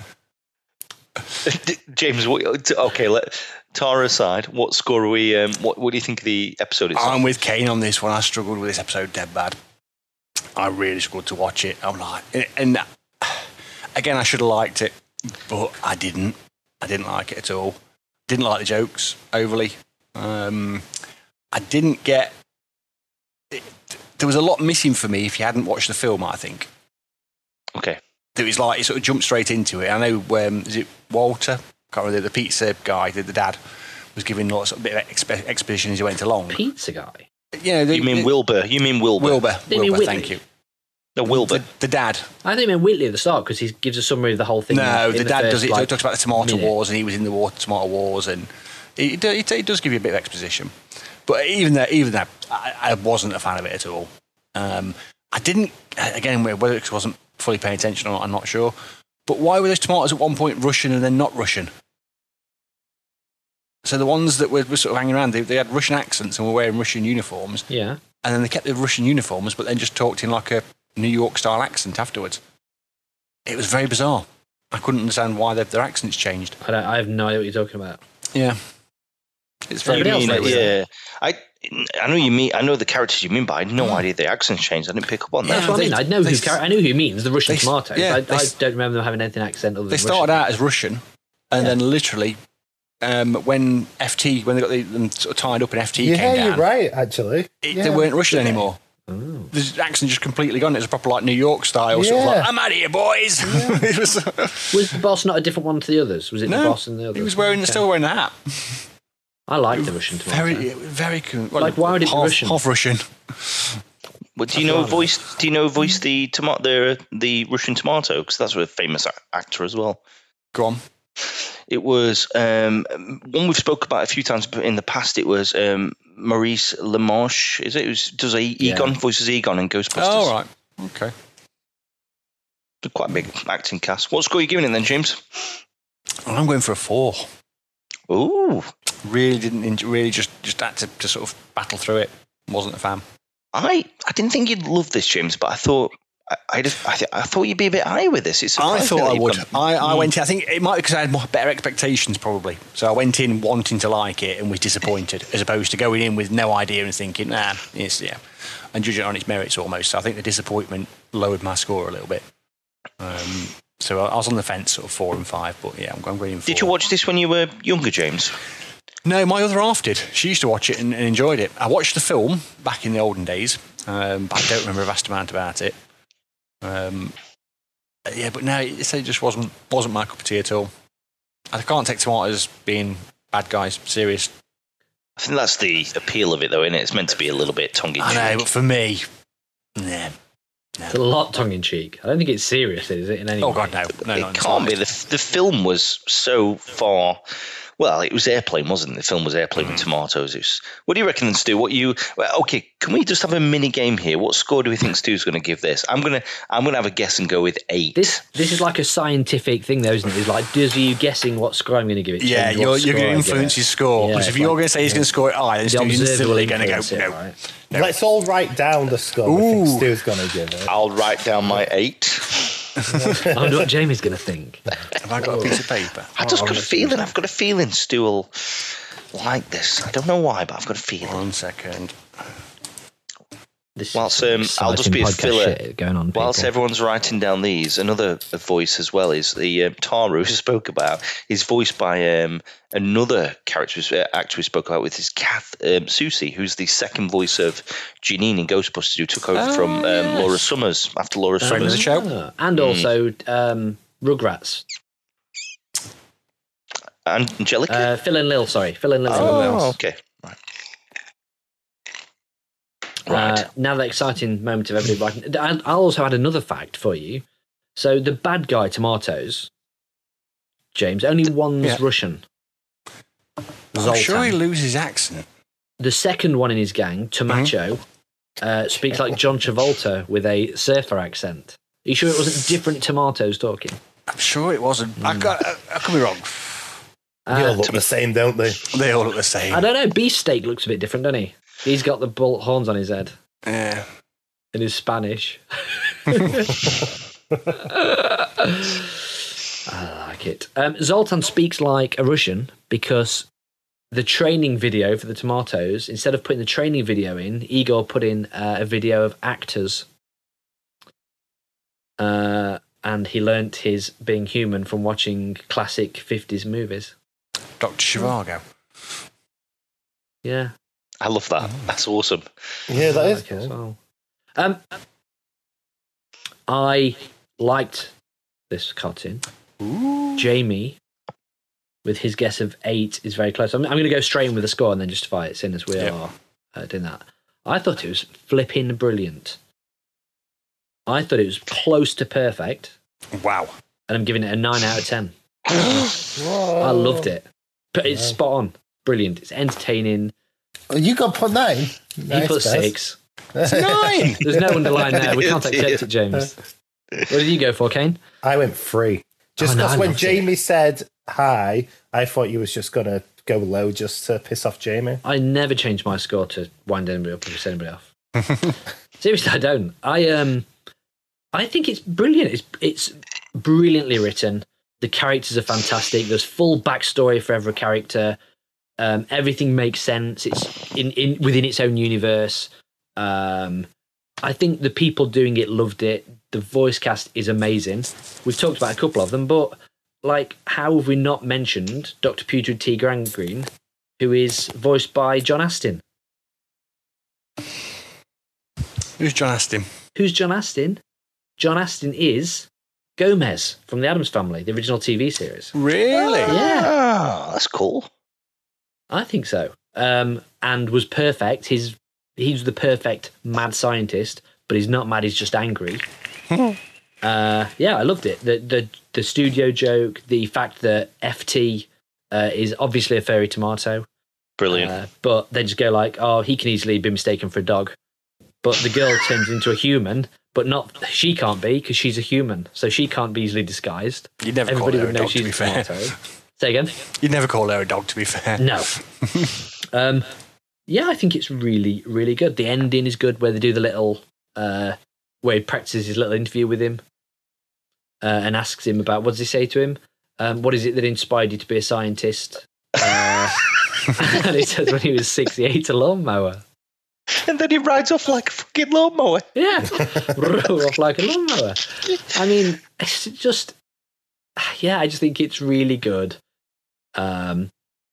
James, what, okay, let Tara aside. What score are we? Um, what, what do you think of the episode itself? I'm with Kane on this one. I struggled with this episode dead bad. I really struggled to watch it. I'm like, and again, I should have liked it, but I didn't. I didn't like it at all. Didn't like the jokes overly. Um, I didn't get. It, there was a lot missing for me if you hadn't watched the film, I think. Okay. It was like it sort of jumped straight into it. I know, um, is it Walter? Can't remember, the pizza guy, the, the dad, was giving lots of bit of exp- exposition as he went along. Pizza guy. You know, the, You mean the, Wilbur? You mean Wilbur? Wilbur? Didn't mean Wilbur, Whitley. thank you. No, Wilbur. The, the dad. I think it meant Whitley at the start because he gives a summary of the whole thing. No, in the dad first, does it. So he like, talks about the tomato minute. wars, and he was in the war, tomato wars, and it, it, it does give you a bit of exposition. But even that, even that, I, I wasn't a fan of it at all. Um, I didn't. Again, whether it wasn't fully paying attention or not, I'm not sure. But why were those tomatoes at one point Russian and then not Russian? So the ones that were, were sort of hanging around, they, they had Russian accents and were wearing Russian uniforms, Yeah. and then they kept the Russian uniforms, but then just talked in like a New York style accent afterwards. It was very bizarre. I couldn't understand why their, their accents changed. I, don't, I have no idea what you're talking about. Yeah, it's very You Anybody else mean, know weird. that? yeah. I I know you mean. I know the characters you mean, but I had no idea the accents changed. I didn't pick up on that. That's what I they- mean. I know they- who char- I know who he means, the Russian they- tomatoes. yeah, I, they- I don't remember them having anything accent other than They started Russian. out as Russian, and Yeah. then literally, um, when F T, when they got the, them sort of tied up and F T Yeah, came you're down, right, actually. it, Yeah. they weren't Russian anymore. Oh. The accent just completely gone. It was a proper like New York style. Sort of Yeah. like, I'm out of here, boys. it was. Was the boss not a different one to the others? Was it No, the boss and the others? He was wearing, Okay. still wearing the hat. I like the Russian tomato. Very, very cool. Well, Like, why would it be half, Russian? Half Russian. But do you know voice? Do you know voice the tomato, the the Russian tomato? Because that's a famous a- actor as well. Go on. It was um, one we've spoke about a few times in the past. It was um, Maurice LaMarche. Is it? It was, does a Egon voices Egon in Ghostbusters? Oh, right. Okay. Quite a big acting cast. What score are you giving it then, James? Well, I'm going for a four. Ooh, Really didn't. enjoy- Really just just had to, to sort of battle through it. Wasn't a fan. I I didn't think you'd love this, James, but I thought I I, just, I, th- I thought you'd be a bit high with this. It's I surprising thought that I you've would. gone- I, I Mm. went in, I think it might be because I had more better expectations, probably. So I went in wanting to like it and was disappointed, as opposed to going in with no idea and thinking, nah, it's, yeah, and judging it on its merits almost. So I think the disappointment lowered my score a little bit. Um, So I was on the fence, sort of four and five, but yeah, I'm going green. Did you watch this when you were younger, James? No, my other half did. She used to watch it and, and enjoyed it. I watched the film back in the olden days, um, but I don't remember a vast amount about it. Um, yeah, but no, it, it just wasn't wasn't my cup of tea at all. I can't take tomatoes being bad guys serious. I think that's the appeal of it, though, isn't it? It's meant to be a little bit tongue-in-cheek. I know, but for me, nah. It's a lot tongue-in-cheek. I don't think it's serious, is it? In any Oh way? God, no, no, it not can't be. inside. The, the film was so far. Well, it was Airplane, wasn't it? The film was Airplane Mm. with tomatoes. It was, what do you reckon, then, Stu? What you? Well, okay, can we just have a mini game here? What score do we think Stu's going to give this? I'm gonna, I'm gonna have a guess and go with eight. This this is like a scientific thing, though, isn't it? It's like, does you guessing what score I'm going to give it? Yeah, change you're, what you're score going I to give influence it? his score. Yeah, Because if it's you're like- going to say he's going to score it high, then The Stu's observer will instantly going to go, influence it, no. right? No. Let's all write down the score we think Ooh. Stu's going to give it. I'll write down my eight. I wonder what Jamie's going to think. Have I got a piece of paper? I just Oh, got a that's feeling. I've got a feeling Stu will like this. I don't know why, but I've got a feeling. One second. This Whilst, is um, I'll just exciting be a podcast filler. shit going on. Whilst people. everyone's writing down these, another voice as well is the um, Tara who spoke about is voiced by um, another character uh, actor we spoke about with is Kath um, Susie, who's the second voice of Janine in Ghostbusters, who took over Oh, from um, yes. Laura Summers after Laura Friend of Summers. the show. Ah, and also um, Rugrats. Angelica. Uh, Phil and Lil, sorry, Phil and Lil. oh, okay. Right. Right. Uh, now the exciting moment of everybody writing. And I also had another fact for you. So the bad guy tomatoes, James, only one's Yeah. Russian. I'm Zoltan. sure he loses his accent. The second one in his gang, Tomacho, uh, speaks like John Travolta with a surfer accent. Are you sure it wasn't different tomatoes talking? I'm sure it wasn't. I, got, I, I could be wrong. They all Uh, look the same, don't they? They all look the same. I don't know. Beefsteak looks a bit different, doesn't he? He's got the bull horns on his head Yeah. and he's Spanish. I like it. Um, Zoltan speaks like a Russian because the training video for the tomatoes, instead of putting the training video in, Igor put in uh, a video of actors. Uh, and he learnt his being human from watching classic fifties movies. Doctor Zhivago. Yeah. I love that. That's awesome. Yeah, that I is like it as cool. well. Um, I liked this cartoon. Jamie, with his guess of eight, is very close. I'm, I'm going to go straight in with the score and then justify it, seeing as we Yep. are uh, doing that. I thought it was flipping brilliant. I thought it was close to perfect, Wow. and I'm giving it a nine out of ten. I loved it. But it's spot on. Brilliant. It's entertaining. Oh, you got put nine. He Nice, put Beth. six. Nine! There's no underline there. We can't accept it, James. What did you go for, Kane? I went three. Just Oh, no, because I when loved it. Jamie said hi, I thought you was just going to go low just to piss off Jamie. I never change my score to wind anybody up or piss anybody off. Seriously, I don't. I um, I think it's brilliant. It's it's brilliantly written. The characters are fantastic. There's full backstory for every character. Um, everything makes sense. It's in, in within its own universe. Um, I think the people doing it loved it. The voice cast is amazing. We've talked about a couple of them, but like, how have we not mentioned Doctor Putrid T. Gangrene, who is voiced by John Astin? Who's John Astin? Who's John Astin? John Astin is Gomez from the Addams Family, the original T V series. Really? Yeah. Ah, that's cool. I think so. Um, and was perfect. His he's the perfect mad scientist, but he's not mad. He's just angry. uh, yeah, I loved it. The the the studio joke, the fact that F T uh, is obviously a furry tomato, Brilliant. uh, but they just go like, oh, he can easily be mistaken for a dog. But the girl turns into a human, but not she can't be because she's a human, so she can't be easily disguised. You'd never Everybody call her would a know dog, to she's be a fair. tomato. Say again. You'd never call her a dog, to be fair. No. um, yeah, I think it's really, really good. The ending is good, where they do the little, uh, where he practices his little interview with him, uh, and asks him about what does he say to him? Um, what is it that inspired you to be a scientist? Uh, and he says when he was six, he ate a lawnmower. And then he rides off like a fucking lawnmower. Yeah, roll off like a lawnmower. I mean, it's just yeah, I just think it's really good. Um,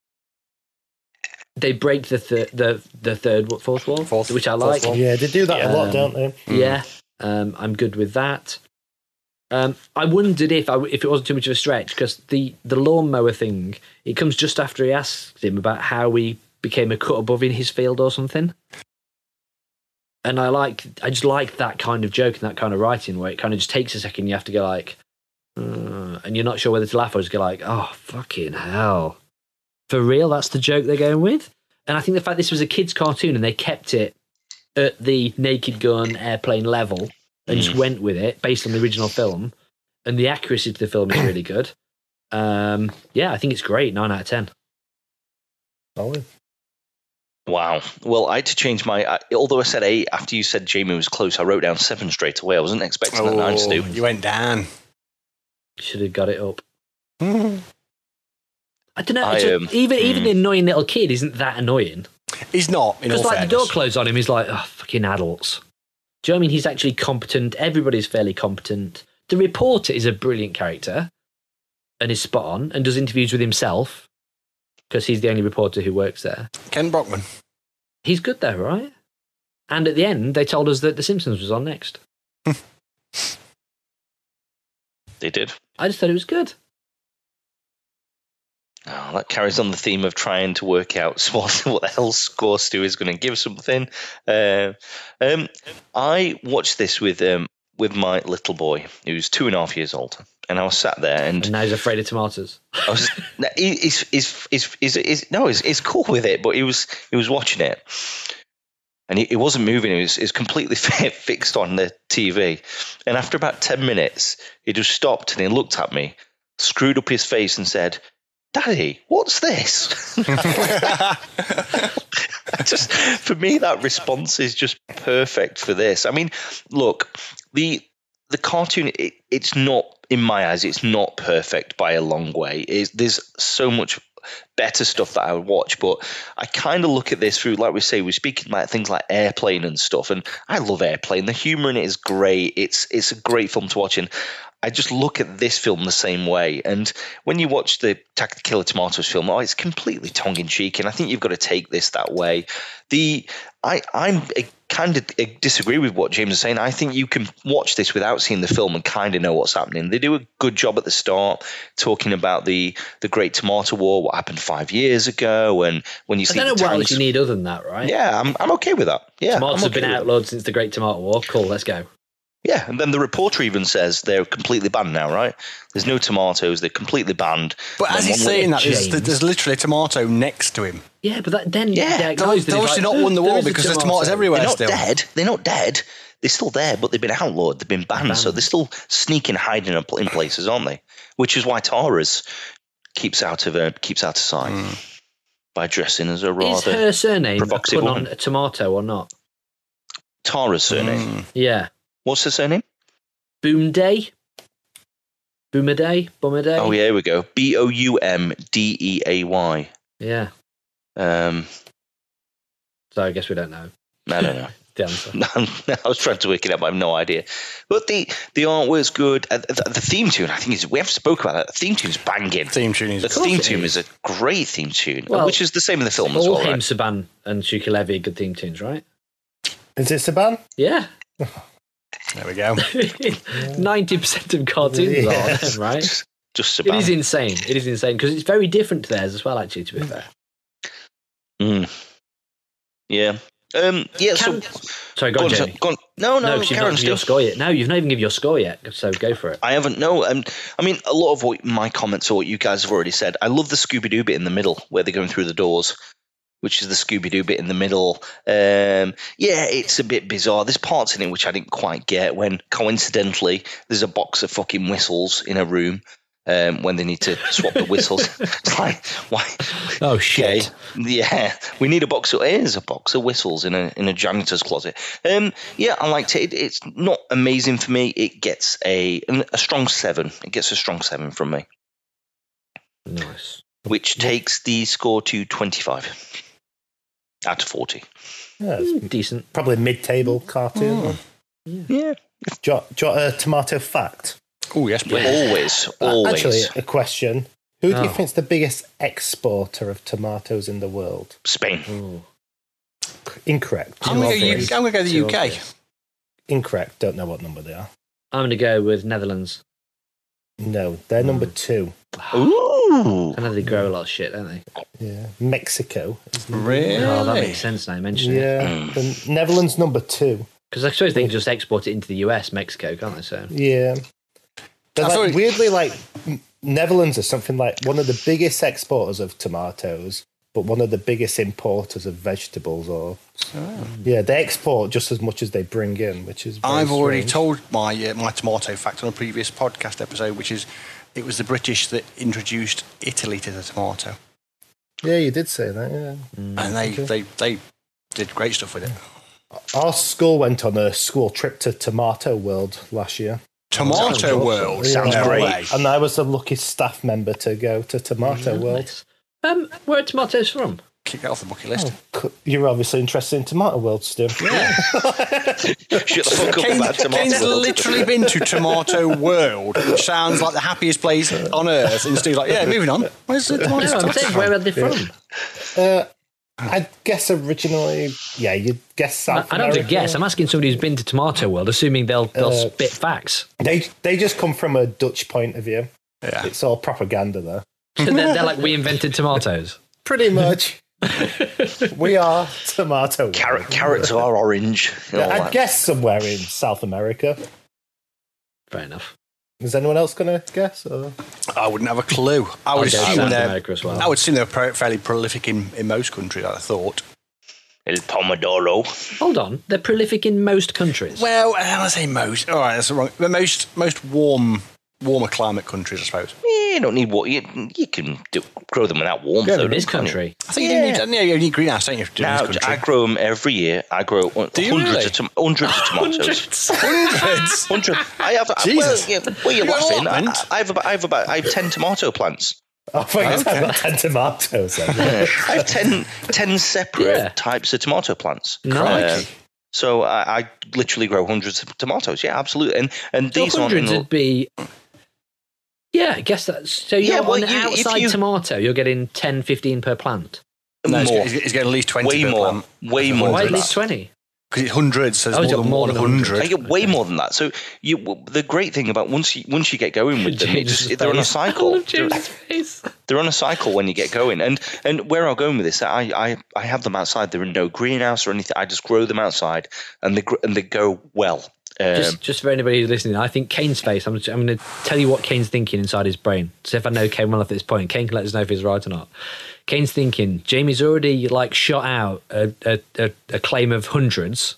they break the thir- the the third what fourth wall, Fourth- which I fourth like. wall. Yeah, they do that a lot, Um, don't they? Yeah, um, I'm good with that. Um, I wondered if I, if it wasn't too much of a stretch, because the, the lawnmower thing, it comes just after he asks him about how he became a cut above in his field or something. And I like, I just like that kind of joke and that kind of writing where it kind of just takes a second. You have to go like, uh, and you're not sure whether to laugh or just go like, oh, fucking hell. For real, that's the joke they're going with? And I think the fact this was a kid's cartoon and they kept it at the Naked Gun airplane level and just went with it based on the original film, and the accuracy to the film is really good. Um, yeah, I think it's great. Nine out of ten. Solid. Wow. Well, I had to change my. I, although I said eight after you said Jamie was close, I wrote down seven straight away. I wasn't expecting that nine to do. You went down. Should have got it up. I don't know. I, it's a- um, even even mm. the annoying little kid isn't that annoying, He's not, in all because like the fairness. door closed on him. He's like, oh, fucking adults. Do you know what I mean? He's actually competent. Everybody's fairly competent. The reporter is a brilliant character and is spot on and does interviews with himself because he's the only reporter who works there. Ken Brockman. He's good there, right? And at the end, they told us that The Simpsons was on next. They did. I just thought it was good. Oh, that carries on the theme of trying to work out what, what the hell Score Stu is going to give something. Uh, um, I watched this with um, with my little boy, who's two and a half years old, and I was sat there, and And now he's afraid of tomatoes. I was no, he, he's, he's, he's, he's, he's, no, he's, he's cool with it, but he was he was watching it, and he, he wasn't moving. He was, he was completely fixed on the T V, and after about ten minutes, he just stopped and he looked at me, screwed up his face, and said, "Daddy, what's this?" Just for me, that response is just perfect for this. I mean, look, the the cartoon, it, it's not, in my eyes, it's not perfect by a long way. It's, there's so much better stuff that I would watch, but I kind of look at this through, like we say, we're speaking about things like Airplane and stuff, and I love Airplane. The humor in it is great. It's it's a great film to watch, and I just look at this film the same way. And when you watch the Attack of the Killer Tomatoes film, oh, it's completely tongue-in-cheek, and I think you've got to take this that way. The I I'm I kind of disagree with what James is saying. I think you can watch this without seeing the film and kind of know what's happening. They do a good job at the start talking about the the Great Tomato War, what happened five years ago, and when you I see don't know the what towns- else you need other than that, right? Yeah, I'm I'm okay with that. Yeah, Tomatoes I'm have been okay with that. outlawed since the Great Tomato War. Cool, let's go. Yeah, and then the reporter even says they're completely banned now, right? There's no tomatoes; they're completely banned. But And as then he's one saying little- that, there's, James. there's literally a tomato next to him. Yeah, but that, then Yeah, they they're- acknowledge that They've he's obviously like, not won the "There war is a because there's tomato." tomatoes everywhere They're not still. dead. They're not dead. They're still there, but they've been outlawed. They've been banned, so banned. they're still sneaking, hiding in in places, aren't they? Which is why Tara's keeps out of uh, keeps out of sight by dressing as a Is rather her surname put provocative on woman. a tomato or not? Tara's surname. Mm. Yeah. What's her surname? Boom Day? Boomaday? Boomaday? Oh yeah, here we go. B O U M D E A Y. Yeah. Um, So I guess we don't know I don't know. the answer. I was trying to work it out, but I have no idea. But the the artwork's good. Uh, the, the theme tune, I think, is we haven't spoken about that. The theme tune's banging. Theme tune is The good. theme it tune is. is a great theme tune, Well, which is the same in the film as All well, Haim right? Saban and Shuki Levy are good theme tunes, right? Is it Saban? Yeah. There we go. ninety percent of cartoons Yeah. are them, right? Just It is Saban. insane. It is insane because it's very different to theirs as well, actually, to be fair. Mm. Yeah. Um, yeah, Can- so... Sorry, go, Go on, on, so- Jamie. go on. No, No, no, because you've Karen, not given your still. score yet. No, you've not even given your score yet, so go for it. I haven't, no. Um, I mean, a lot of what my comments or what you guys have already said. I love the Scooby-Doo bit in the middle where they're going through the doors, which is the Scooby-Doo bit in the middle. Um, yeah, it's a bit bizarre. There's parts in it which I didn't quite get when, coincidentally, there's a box of fucking whistles in a room um, when they need to swap the whistles. It's like, why? Oh, Okay. Yeah, we need a box of here's a box of whistles in a in a janitor's closet. Um, yeah, I liked it. it. It's not amazing for me. It gets a a strong seven. It gets a strong seven from me, Nice. which takes the score to twenty-five out of forty. Yeah, it's Mm, decent. probably mid-table cartoon. Yeah. Do, you, do you want a tomato fact? Oh, yes, please. Always, always. Actually, a question. Who do you Oh. think's the biggest exporter of tomatoes in the world? Spain. Ooh. Incorrect. I'm going to Obvious. go, I'm gonna go the Too U K. obvious. Incorrect. Don't know what number they are. I'm going to go with Netherlands. No, they're number two. Ooh. I know they grow a lot of shit, don't they? Yeah. Mexico. is number Really? Oh, that makes sense now. You mention it. Yeah. The Netherlands number two. Because I suppose they can just export it into the U S, Mexico, can't they? So Yeah. They're I like, thought- weirdly, like, M- Netherlands is something like one of the biggest exporters of tomatoes, but one of the biggest importers of vegetables. Or Yeah, they export just as much as they bring in, which is very I've already strange. told my uh, my tomato fact on a previous podcast episode, which is it was the British that introduced Italy to the tomato. Yeah, you did say that, yeah. And they, okay. they, they did great stuff with it. Our school went on a school trip to Tomato World last year. Tomato World. Sounds No great. way. And I was the lucky staff member to go to Tomato World. Nice. Um, where are tomatoes from? Kick that off the bucket list. C- You're obviously interested in Tomato World, Stu. Yeah. Shut the fuck up Kane, about tomato. Kane's world. literally been to Tomato World, which sounds like the happiest place on earth. And Stu's like, yeah, moving on. Where's the No, tomato? I'm saying, where are they from? Uh, I guess originally, yeah, you'd guess I, South I don't have to America. guess. I'm asking somebody who's been to Tomato World, assuming they'll they'll Uh, spit facts. They, they just come from a Dutch point of view. Yeah. It's all propaganda, though. So they're, they're like, we invented tomatoes. Pretty much. We are Tomato World. Carrot, carrots are orange. and all Yeah, I'd that. guess somewhere in South America. Fair enough. Is anyone else going to guess? Or? I wouldn't have a clue. I I'll would go assume South they're. America as well. I would assume they're pro- fairly prolific in, in most countries. I thought. El Pomodoro. Hold on, they're prolific in most countries. Well, I want to say most. All right, that's wrong. The most most warm, warmer climate countries, I suppose. You don't need what you, you can do, grow them without warmth. Go though, in this can't you? country. I think Yeah. you, need, yeah, you need greenhouse, don't you? To do Now, in this I country. grow them every year. I grow hundreds, you really? of, tom- hundreds of tomatoes. Hundreds. Hundred. I have. Jesus. Well, yeah, well, you're You got an laughing. I, allotment? I have about. I have about. I have ten tomato plants. Oh, I think it's Okay. about ten tomatoes. Then. I have ten, ten separate Yeah. types of tomato plants. Nice. Uh, so I, I literally grow hundreds of tomatoes. Yeah, absolutely. And and So these aren't. hundreds In, would be. Yeah, I guess that's. So you're Yeah, well, on the you- if outside you- tomato, you're getting ten, fifteen per plant. No, he's, more. got- he's getting at least twenty. Way per more. plant. Way That's more. Why hundred. at least twenty? Because it's hundreds, so Oh, there's he's more got than more one than one hundred. hundred. I get way more than that. So you, the great thing about once you once you get going with them, it James's just, they're on a face. cycle. I love They're, James's face. they're on a cycle when you get going. And and where I'm going with this, I I, I have them outside. They're in no greenhouse or anything. I just grow them outside, and they gr- and they go well. Um, Just, just for anybody who's listening, I think Kane's face. I'm, I'm going to tell you what Kane's thinking inside his brain. So if I know Kane well enough at this point, Kane can let us know if he's right or not. Kane's thinking Jamie's already like shot out a, a, a, a claim of hundreds.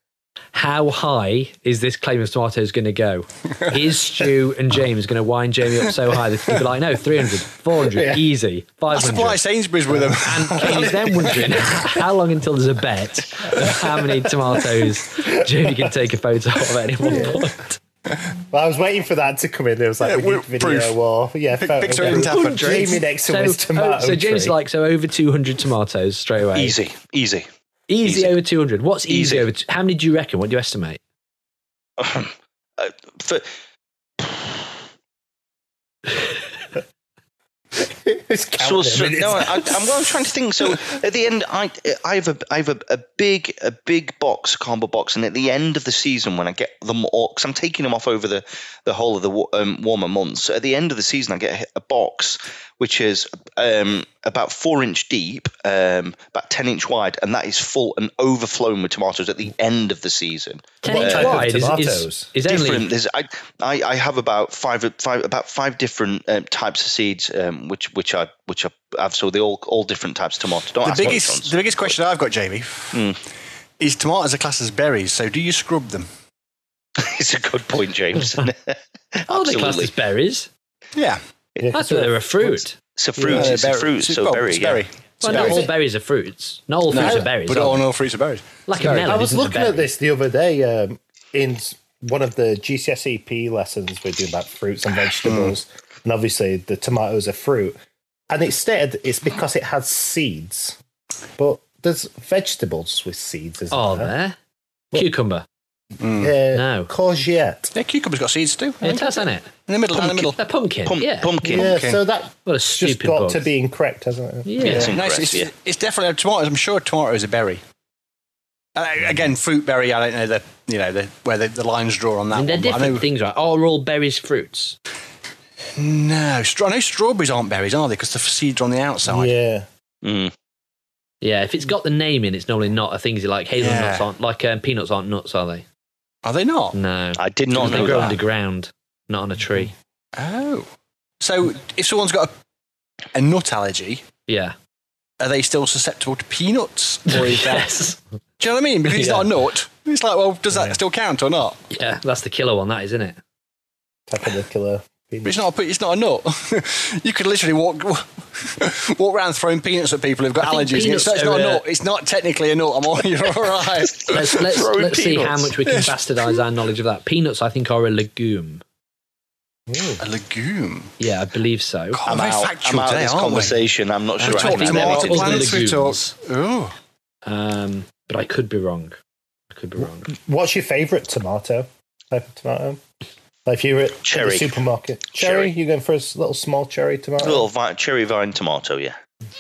How high is this claim of tomatoes going to go? Is Stu and James going to wind Jamie up so high that he'll be like, no, three hundred, four hundred, Yeah. easy, I five supply hundred. Sainsbury's with them. And Kane's then wondering how long until there's a bet of how many tomatoes Jamie can take a photo of at any one point. Well, I was waiting for that to come in. There was like Yeah, a we're- video proof. or yeah, Pic- photo. picture didn't happen, James. Jamie next to So, his tomato oh, so James tree. like so over two hundred tomatoes straight away. easy, easy. easy, Easy. over two hundred. What's easy, Easy. over? T- how many do you reckon? What do you estimate? Uh, for, It's so, counting so them, no, it's- I, I'm, I'm trying to think. So at the end, I I have a I have a, a big a big box, a cardboard box, and at the end of the season, when I get them all, because I'm taking them off over the the whole of the wa- um, warmer months. So at the end of the season, I get a, a box which is um, about four inch deep, um, about ten inch wide, and that is full and overflowing with tomatoes at the end of the season. Ten What inch type of wide is, is, tomatoes? is Different. only There's I, I I have about five five about five different um, types of seeds, um, which which I which I have. So they're all all different types of tomatoes. Don't The ask me which biggest, ones. the biggest question I've got, Jamie, is tomatoes are classed as berries. So do you scrub them? It's a good point, James. oh, they class Absolutely. as berries. Yeah. Yeah, I thought they were a fruit. It's a fruit. Yeah, it's a berry- fruit. it's- So well, berry. it's Yeah. berry. It's Well, not berries. all berries are fruits. Not all fruits No, are berries. but are all they? no fruits are berries. Like a Berry. melon. I was isn't a looking at berry. this the other day um, in one of the G C S E P lessons we're doing about fruits and vegetables, and obviously the tomatoes are fruit, and it stated it's because it has seeds, but there's vegetables with seeds, isn't Oh, there? there. Cucumber. Uh, No. Courgette. Yeah, cucumber's got seeds too. It does, hasn't it? In the middle, down the middle. A pumpkin. Pum- yeah. Pumpkin. Yeah, Okay. so that What a just stupid got bug. to be incorrect, hasn't it? Yeah. It's No, it's, incorrect, it's, yeah. it's definitely tomatoes. I'm sure tomato is a berry. Uh, again, fruit berry. I don't know the you know the where the, the lines draw on that. And they're one, but I different know, things, right? Oh, are all berries fruits? No, stra- I know strawberries aren't berries, are they? Because the seeds are on the outside. Yeah. Mm. Yeah, if it's got the name in, it's normally not a thing. Is it like hazelnuts Yeah. aren't like um, peanuts aren't nuts, are they? Are they not? No, I did not they know grow that. underground, not on a tree. Oh, so if someone's got a, a nut allergy, Yeah. are they still susceptible to peanuts? Or is that, Yes. do you know what I mean? Because it's Yeah. not a nut. It's like, well, does that Yeah. still count or not? Yeah, that's the killer one, that, isn't it? Type of the killer. But it's not. A, it's not a nut. You could literally walk walk around throwing peanuts at people who've got I think allergies. It's, peanuts it's not a are, uh, nut. It's not technically a nut. I'm all. You're all right. Let's let's, Throwing let's see how peanuts. much we can bastardize our knowledge of that. Peanuts, I think, are a legume. A legume. Yeah, I believe so. God, I'm very out, factual I'm out of today, this aren't we? conversation. I'm not We sure. I talk can think have there tomato are it. other plants. We talk. legumes. Oh, Um, but I could be wrong. I could be wrong. What's your favourite tomato? Type of tomato? Like if you were at Cherry. the supermarket. Cherry? Cherry. You're going for a s- little small cherry tomato? A little vi- cherry vine tomato, yeah.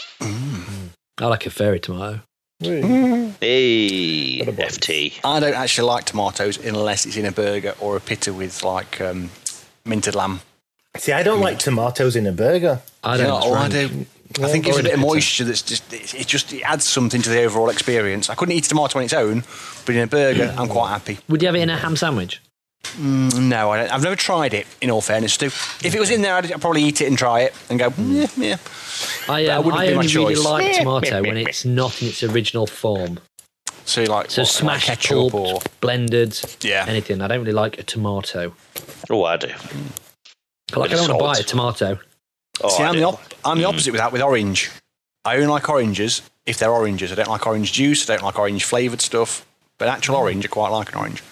I like a fairy tomato. Really? Hey, What about- F T. I don't actually like tomatoes unless it's in a burger or a pita with like um, minted lamb. See, I don't like tomatoes in a burger. I You don't know, know. all I do. I think it's Or a in bit a of pita. moisture that's just it, it just it adds something to the overall experience. I couldn't eat a tomato on its own, but in a burger, I'm quite happy. Would you have it in a ham sandwich? Mm, no, I don't, I've never tried it. In all fairness, Stu, if it was in there, I'd, I'd probably eat it and try it and go, yeah, yeah. I, That um, wouldn't I be my only really choice. like tomato when it's not in its original form. So like, So what, smashed, like ketchup pulped, or blended, Yeah. anything. I don't really like a tomato. Oh, I do. Like, Bit I of don't want to salt. buy a tomato. Oh, See, I I'm do. the, op- I'm the opposite with that, with orange. I only like oranges if they're oranges. I don't like orange juice. I don't like orange flavoured stuff. But actual orange, I quite like an orange.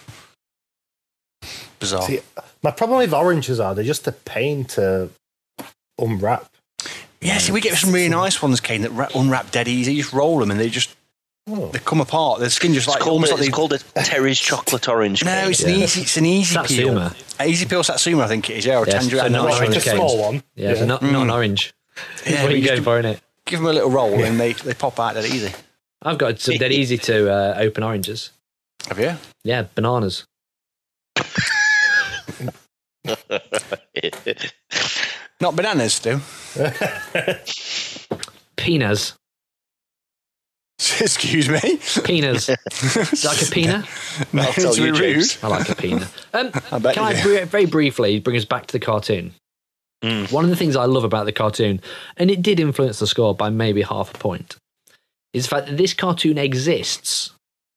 Bizarre. See, my problem with oranges are they're just a pain to unwrap. yeah, see, we get some really nice ones, Kane, that ra- unwrap dead easy. You just roll them and they just Oh. they come apart. The skin just It's like called, almost a, like it's they- called a Terry's chocolate orange. No, cake. it's an Yeah. easy. It's an easy peel. Satsuma. A easy peel satsuma, I think it is. Yeah, or Yes, tangerine. so and not orange. orange Like a cane. small one. Yeah, so not, not an orange. Yeah, what are we you just going for, innit? Give them a little roll and they, they pop out dead easy. I've got some dead easy to uh, open oranges. Have you? Yeah, bananas. Not bananas, Stu. Peanuts. Excuse me. Peanuts. like a peanut? No, I'll tell to you, be rude. James. I like a peanut. Um, I bet can you I do. br- very briefly bring us back to the cartoon? Mm. One of the things I love about the cartoon, and it did influence the score by maybe half a point, is the fact that this cartoon exists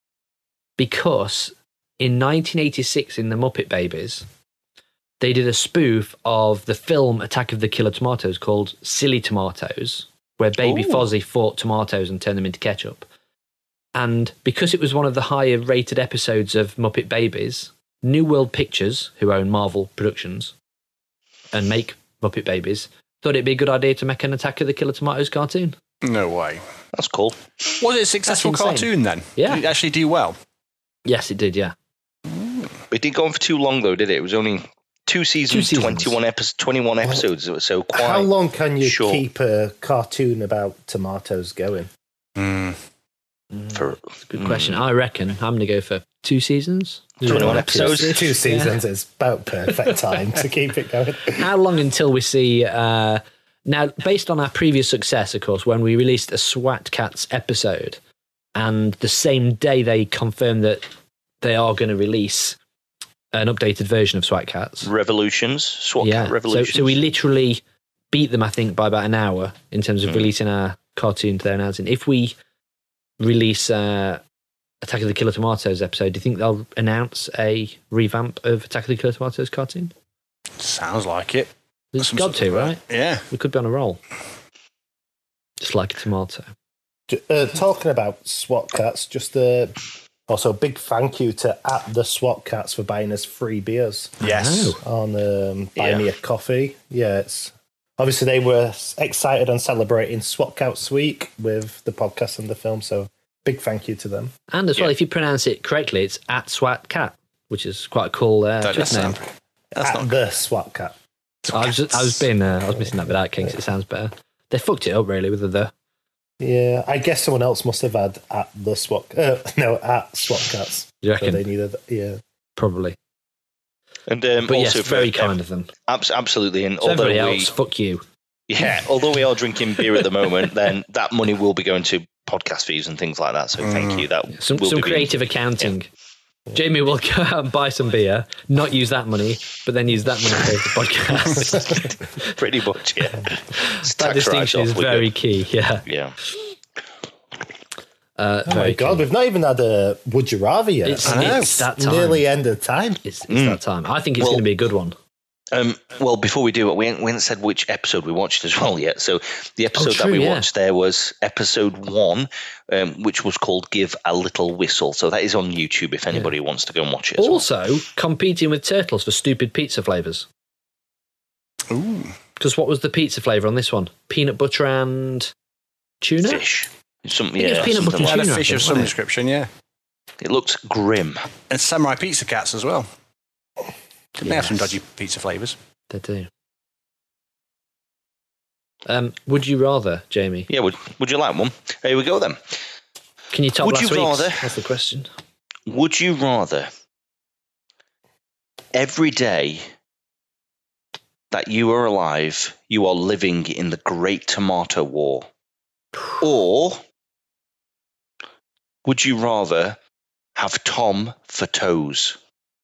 because in nineteen eighty-six in The Muppet Babies, they did a spoof of the film Attack of the Killer Tomatoes called Silly Tomatoes, where Baby Ooh. Fozzie fought tomatoes and turned them into ketchup. And because it was one of the higher rated episodes of Muppet Babies, New World Pictures, who own Marvel Productions and make Muppet Babies, thought it'd be a good idea to make an Attack of the Killer Tomatoes cartoon. No way. That's cool. Was it a successful insane. cartoon then? Yeah. Did it actually do well? Yes, it did, yeah. It didn't go on for too long, though, did it? It was only two seasons, seasons. twenty-one, epi- twenty-one episodes. So quite. How long can you short. keep a cartoon about tomatoes going? Mm. For, Good question. I reckon I'm going to go for two seasons. twenty-one episodes. Two seasons is about perfect time to keep it going. How long until we see... Uh, now, based on our previous success, of course, when we released a SWAT Cats episode, and the same day they confirmed that they are going to release an updated version of SWAT Cats. Revolutions, SWAT yeah. Cat So, Revolutions. so we literally beat them, I think, by about an hour in terms of Mm. releasing our cartoon to their announcing. If we release uh, Attack of the Killer Tomatoes episode, do you think they'll announce a revamp of Attack of the Killer Tomatoes cartoon? Sounds like it. It's Some got sort to, of- right? Yeah. We could be on a roll. Just like a tomato. Uh, talking about SWAT Cats, just uh, also a big thank you to at the SWAT Cats for buying us free beers Yes. Oh. on um, Buy Yeah. Me a Coffee. Yeah, it's obviously they were excited on celebrating SWAT Cats Week with the podcast and the film, so big thank you to them. And as well, Yeah. if you pronounce it correctly, it's at SWAT Cat. which is quite a cool uh, That does Twitter name. sound. That's At not the Swat Cat. I was just, I was being uh, I was missing that bit out, Kings. It sounds better. They fucked it up really with the the. Yeah, I guess someone else must have had at the SWAT. Uh, no, at SWAT Cats. You So reckon? they needed. Yeah. Probably. And um, But also yes, for, very um, kind of them. abs- absolutely. And So although everybody we, else, fuck you. yeah, although we are drinking beer at the moment, then that money will be going to podcast fees and things like that. So thank you. That Some will some be being- creative accounting. Jamie will go out and buy some beer, not use that money, but then use that money to pay for the podcast. pretty much. Yeah, It's That tax distinction write-off, is we're very good. key. Yeah. Yeah. Uh, Oh very my god, key. we've not even had a Would You Rather yet. It's, I know. it's that time. Nearly end of time. It's, it's that time. I think it's Well- going to be a good one. Um, well, before we do it, we haven't, we haven't said which episode we watched as well yet. So the episode true, that we yeah. watched there was episode one, um, which was called "Give a Little Whistle." So that is on YouTube if anybody wants to go and watch it. As well. Also, competing with Turtles for stupid pizza flavours. Ooh. Because what was the pizza flavour on this one? Peanut butter and tuna? Fish. Some, think it was yeah, peanut something butter like Had and a tuna, I fish think, of some wasn't it? description, yeah. that. It looks grim. And Samurai Pizza Cats as well. They have some Yes. dodgy pizza flavours. They do. Um, would you rather, Jamie? Yeah, would would you like one? Here we go then. Can you top Would last you week's? rather- That's the question. Would you rather every day that you are alive, you are living in the Great Tomato War? Or would you rather have Tom for toes?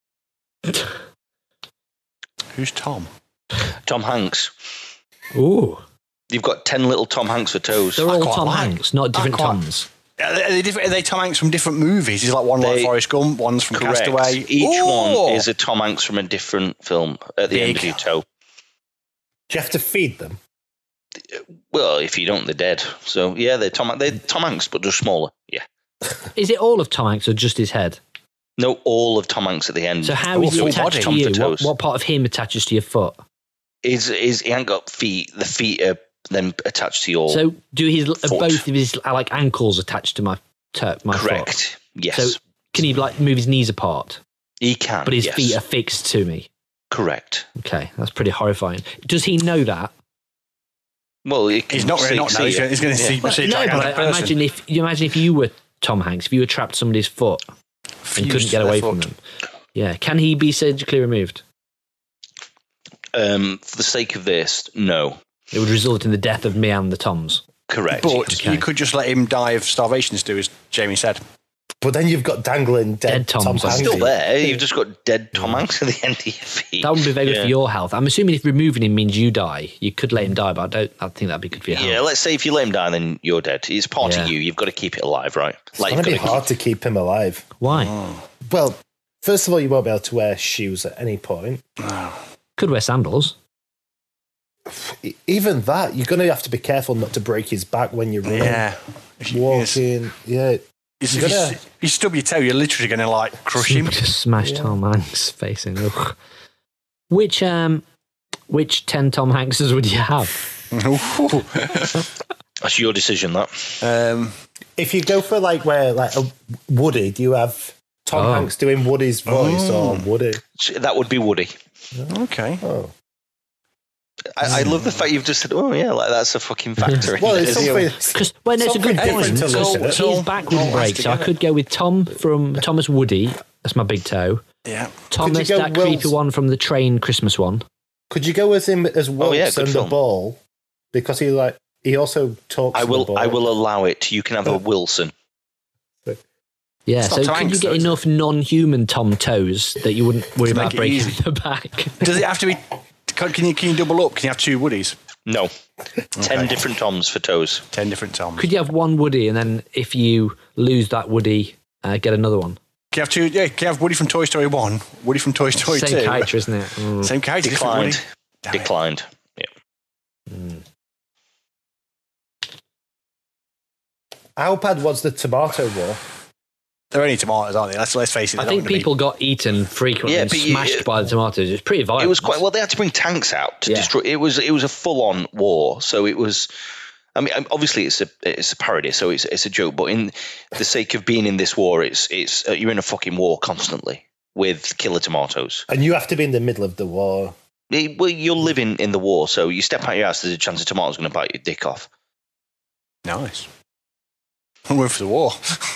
Who's Tom? Tom Hanks. Ooh. You've got ten little Tom Hanks for toes. They're all quite Tom like- Hanks, not different quite- Toms. Are they, are they different, are they Tom Hanks from different movies? Is like one like They- Forrest Gump, one's from Correct. Castaway. Each Ooh. one is a Tom Hanks from a different film at the end of Big. your toe. Do you have to feed them? Well, if you don't, they're dead. So yeah, they're Tom. They're Tom Hanks, but just smaller. Yeah. Is it all of Tom Hanks or just his head? No, all of Tom Hanks at the end. So how is full he attached body. to Tom you? for What, toes. what part of him attaches to your foot? Is is he ain't got feet? The feet are then attached to your. So do his are Foot. both of his uh, like ankles attached to my toe, my correct. foot? Yes, So can he like move his knees apart, he can. but his yes. feet are fixed to me? correct. Okay, that's pretty horrifying. Does he know that? Well, he can He's not really see- not know. He's see gonna- he's going to Yeah. see, Well, see a no, but gigantic I, I person. imagine if you imagine if you were Tom Hanks, if you were trapped to somebody's foot and Fused couldn't to get their away foot. from them, yeah, can he be surgically removed? Um, for the sake of this, no. It would result in the death of me and the Toms. Correct. But Okay. you could just let him die of starvation, as do as Jamie said. But then you've got dangling dead, Dead Toms. Tom He's Hanks. Still there. You've just got dead Tom Hanks at the end of your feet. That wouldn't be very good Yeah. for your health. I'm assuming if removing him means you die, you could let him die, but I don't. I think that'd be good for your Yeah, health. let's say if you let him die, then you're dead. It's part Yeah. of you. You've got to keep it alive, right? It's Like going to you've be got hard to keep him alive. Why? Well, first of all, you won't be able to wear shoes at any point. Could wear sandals. E- Even that, you're going to have to be careful not to break his back when you're running, Yeah. If you, yes. walking. Yeah, If You you, gotta- s- you stub your toe, you're literally going to like crush him. Just smash Yeah. Tom Hanks facing. Ugh. Which um, which ten Tom Hankses would you have? That's your decision. That um, if you go for like where like a Woody, do you have Tom Oh. Hanks doing Woody's voice Oh. or Woody? that would be Woody. okay. Oh, I, I love the fact you've just said, "Oh yeah, like that's a fucking factory." well, it's Is he- something. Because well, no, it's a good Something point. different to So listen to. his back wouldn't all break, so I together. could go with Tom from Thomas Woody. That's my big toe. Yeah. Thomas, go that Wills- creepy one from the train Christmas one. Could you go as him as Wilson Oh, yeah, good the film. ball? Because he like he also talks. I to the will. ball. I will allow it. You can have a Wilson. Yeah, It's so not Tom could you Hanks, get though, is enough non-human Tom toes that you wouldn't worry To make about it breaking easy. the back? Does it have to be? Can can you can you double up? Can you have two Woodies? No, ten different Toms for toes. Ten different Toms. Could you have one Woody and then if you lose that Woody, uh, get another one? Can you have two? Yeah. Can you have Woody from Toy Story One? Woody from Toy Story Same Two? character, isn't it? Mm. Same character. different Woody. Declined. Damn it. Declined. Yeah. How bad was the tomato war? They're only tomatoes, aren't they? Let's let's face it. I they're think not gonna people got eaten frequently Yeah, and but you- smashed by the tomatoes. It's pretty violent. It was quite well. They had to bring tanks out to Yeah. destroy. It was it was a full on war. So it was. I mean, obviously it's a it's a parody, so it's it's a joke. But in the sake of being in this war, it's it's uh, you're in a fucking war constantly with killer tomatoes. And you have to be in the middle of the war. It- well, you're living in the war, so you step out your house, there's a chance a tomato's going to bite your dick off. Nice. I'm going for the war.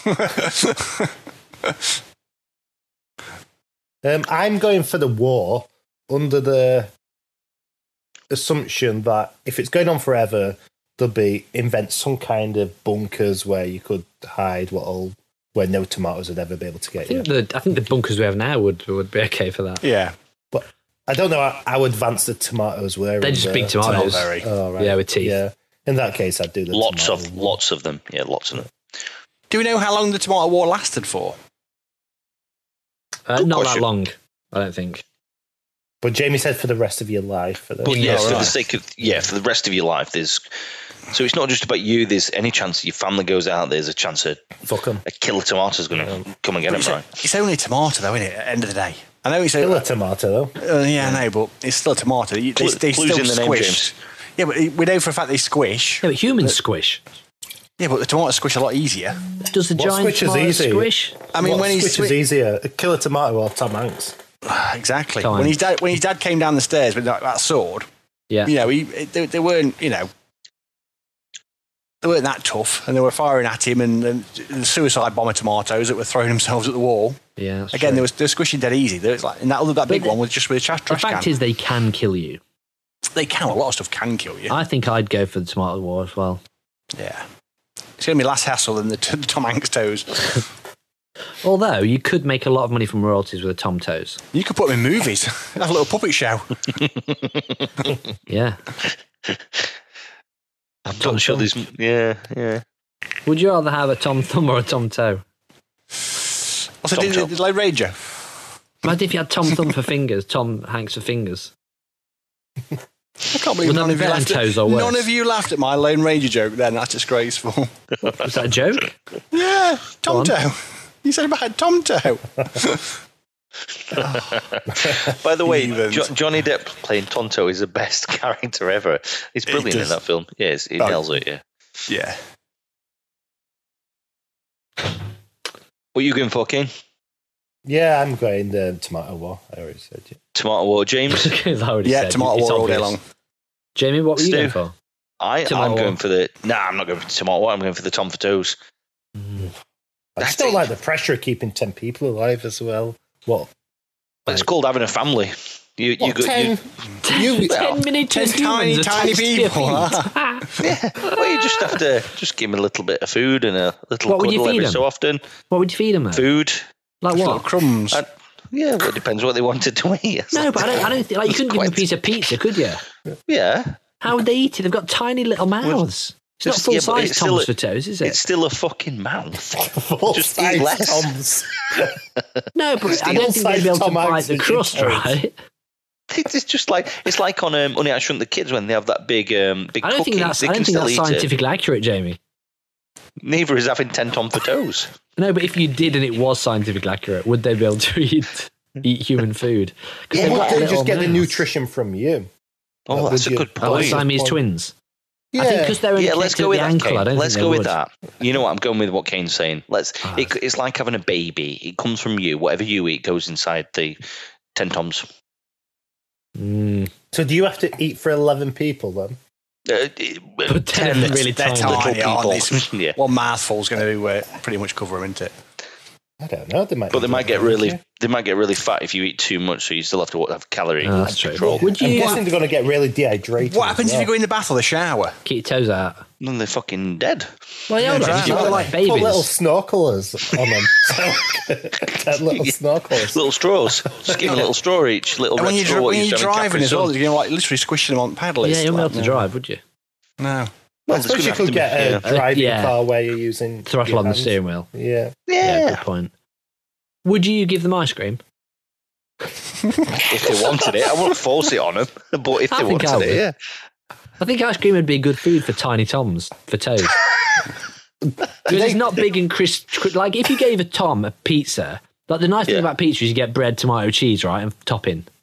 Um, I'm going for the war under the assumption that if it's going on forever, there'll be invent some kind of bunkers where you could hide what all where no tomatoes would ever be able to I get you. think the I think the bunkers we have now would would be okay for that. Yeah. But I don't know how, how advanced the tomatoes were. They're in just the- big tomatoes. Very. Oh, right. Yeah, with teeth. Yeah. In that case, I'd do the Lots tomato of, war. lots of them. Yeah, lots of them. Do we know how long the tomato war lasted for? Uh, Good not question. that long, I don't think. But Jamie said for the rest of your life. For the, But yes, Oh, for the right. sake of yeah, for the rest of your life, there's so it's not just about you. There's any chance your family goes out. There's a chance a, Fuck them. a killer tomato's going to come and get It's, them. a- Right? it's only a tomato, though, isn't it? At the end of the day. I know it's Still a. a tomato, though. Uh, yeah, I know, but it's still a tomato. You- They, Clu- they clues still in the name, squish. Yeah, but we know for a fact they squish. Yeah, but humans squish. Yeah, but the tomatoes squish a lot easier. Does the What giant squish is tomato easy? squish? I mean, What when he's switch is swi- easier, a killer tomato or Tom Hanks? exactly Time. when his dad when his dad came down the stairs with that, that sword, Yeah. you know, he they, they weren't, you know, they weren't that tough, and they were firing at him, and, and the suicide bomber tomatoes that were throwing themselves at the wall. Yeah. that's Again, true. they were they're squishing dead easy. There was like, and that other that big the- one was just with a trash, The trash fact can. is, they can kill you. They can. A lot of stuff can kill you. I think I'd go for the tomato war as well. Yeah, it's going to be less hassle than the, t- the Tom Hanks toes. Although you could make a lot of money from royalties with the Tom Toes. You could put them in movies. Have a little puppet show. Yeah. I'm not sure there's yeah yeah. Would you rather have a Tom Thumb or a Tom Toe? Also, Tom did, Toe. did Lone Ranger. Imagine if you had Tom Thumb for fingers, Tom Hanks for fingers. I can't believe Would none that of, be you better laughed than at, toes or worse? none of you laughed at my Lone Ranger joke then. That's disgraceful. Was that a joke? Yeah, Go on. Tom Toe. You said about Tom Toe. By the way, Heathens. jo- Johnny Depp playing Tonto is the best character ever. He's brilliant in does. that film. Yes, he Oh. nails it. Yeah. Yeah. What are you going for, Kane? Yeah, I'm going the tomato war. I already said yeah. Tomato War, James. As I already Yeah, said, tomato it's war all day obvious. long. Jamie, what were you Stu. going for? I, Tomato I'm War. going for the. Nah, I'm not going for the Tomato War. I'm going for the Tom for Toes. I That's just don't it. like the pressure of keeping ten people alive as well. What? It's Like- called having a family. You, you, What, go, you, ten? You, well, ten miniature ten tiny, humans tiny attached to your people, feet. yeah. Well, you just have to just give them a little bit of food and a little What would you cuddle feed every them? so often. What would you feed them? Though? Food. Like Little what? crumbs. I- Yeah, well, it depends what they wanted to eat. No, but I don't. I don't think like you couldn't give them a Quite- piece of pizza, could you? Yeah, How would they eat it? They've got tiny little mouths. It's not just- full yeah, but size it's still Tom's a- for toes, is it? it's still a fucking mouth. Full Just eat size less. Toms. No, but I don't think they'd be able to Tom bite Hanks the is crust, toes. right? It's just like it's like on um, Honey I Shrunk the Kids when they have that big um, big I don't cookie. think that's. they I don't can think still that's eat it. scientifically accurate, Jamie. Neither is having ten Tom for toes. No, but if you did and it was scientifically accurate, would they be able to eat eat human food? Yeah, they've would got they little just get the mouths. nutrition from you? Oh, Would that's a you- good Oh, like point. Siamese Point. twins. Yeah. I think because they're only Yeah, let's connected go at with the that. ankle. I Kane. don't Let's think go they with would. that. You know what? I'm going with what Kane's saying. Let's. Ah, It, it's like having a baby. It comes from you. Whatever you eat goes inside the ten Toms. Mm. So do you have to eat for eleven people then? Uh, But ten They're- really they're tiny. tiny, little aren't people. they? Yeah. One mouthful's going to uh, pretty much cover them, isn't it? I don't know. They might. But they be might get doing really. it. They might get really fat if you eat too much. So you still have to have calorie Oh, that's true. control. Would I'm you guessing they're going to get really dehydrated. What happens as if you well. go in the bath or the shower? keep your toes out? Then they're fucking dead. Well, yeah, Yeah, but right. you've got like Put little babies. snorkelers on them. Ten little snorkelers. Little straws. Just give them a little straw each. Little And red when, you, straw. dri- what when you you're used to have in driving Capri as well, Sun. you're like literally squishing them on paddle. Yeah, It's you won't be like, able to no. drive, would you? No. Well, I Well, there's suppose gonna you have could to be- get a yeah. driving Yeah. car where you're using Throttle your on the hands. steering wheel. Yeah. Yeah, Yeah. good point. Would you give them ice cream? If they wanted it, I wouldn't force it on them. But if I they think I wanted it, would. yeah. I think ice cream would be good food for tiny Toms for toes. Because it's not big and crisp. Like if you gave a Tom a pizza, like the nice thing Yeah. about pizza is you get bread, tomato, cheese, right, and topping.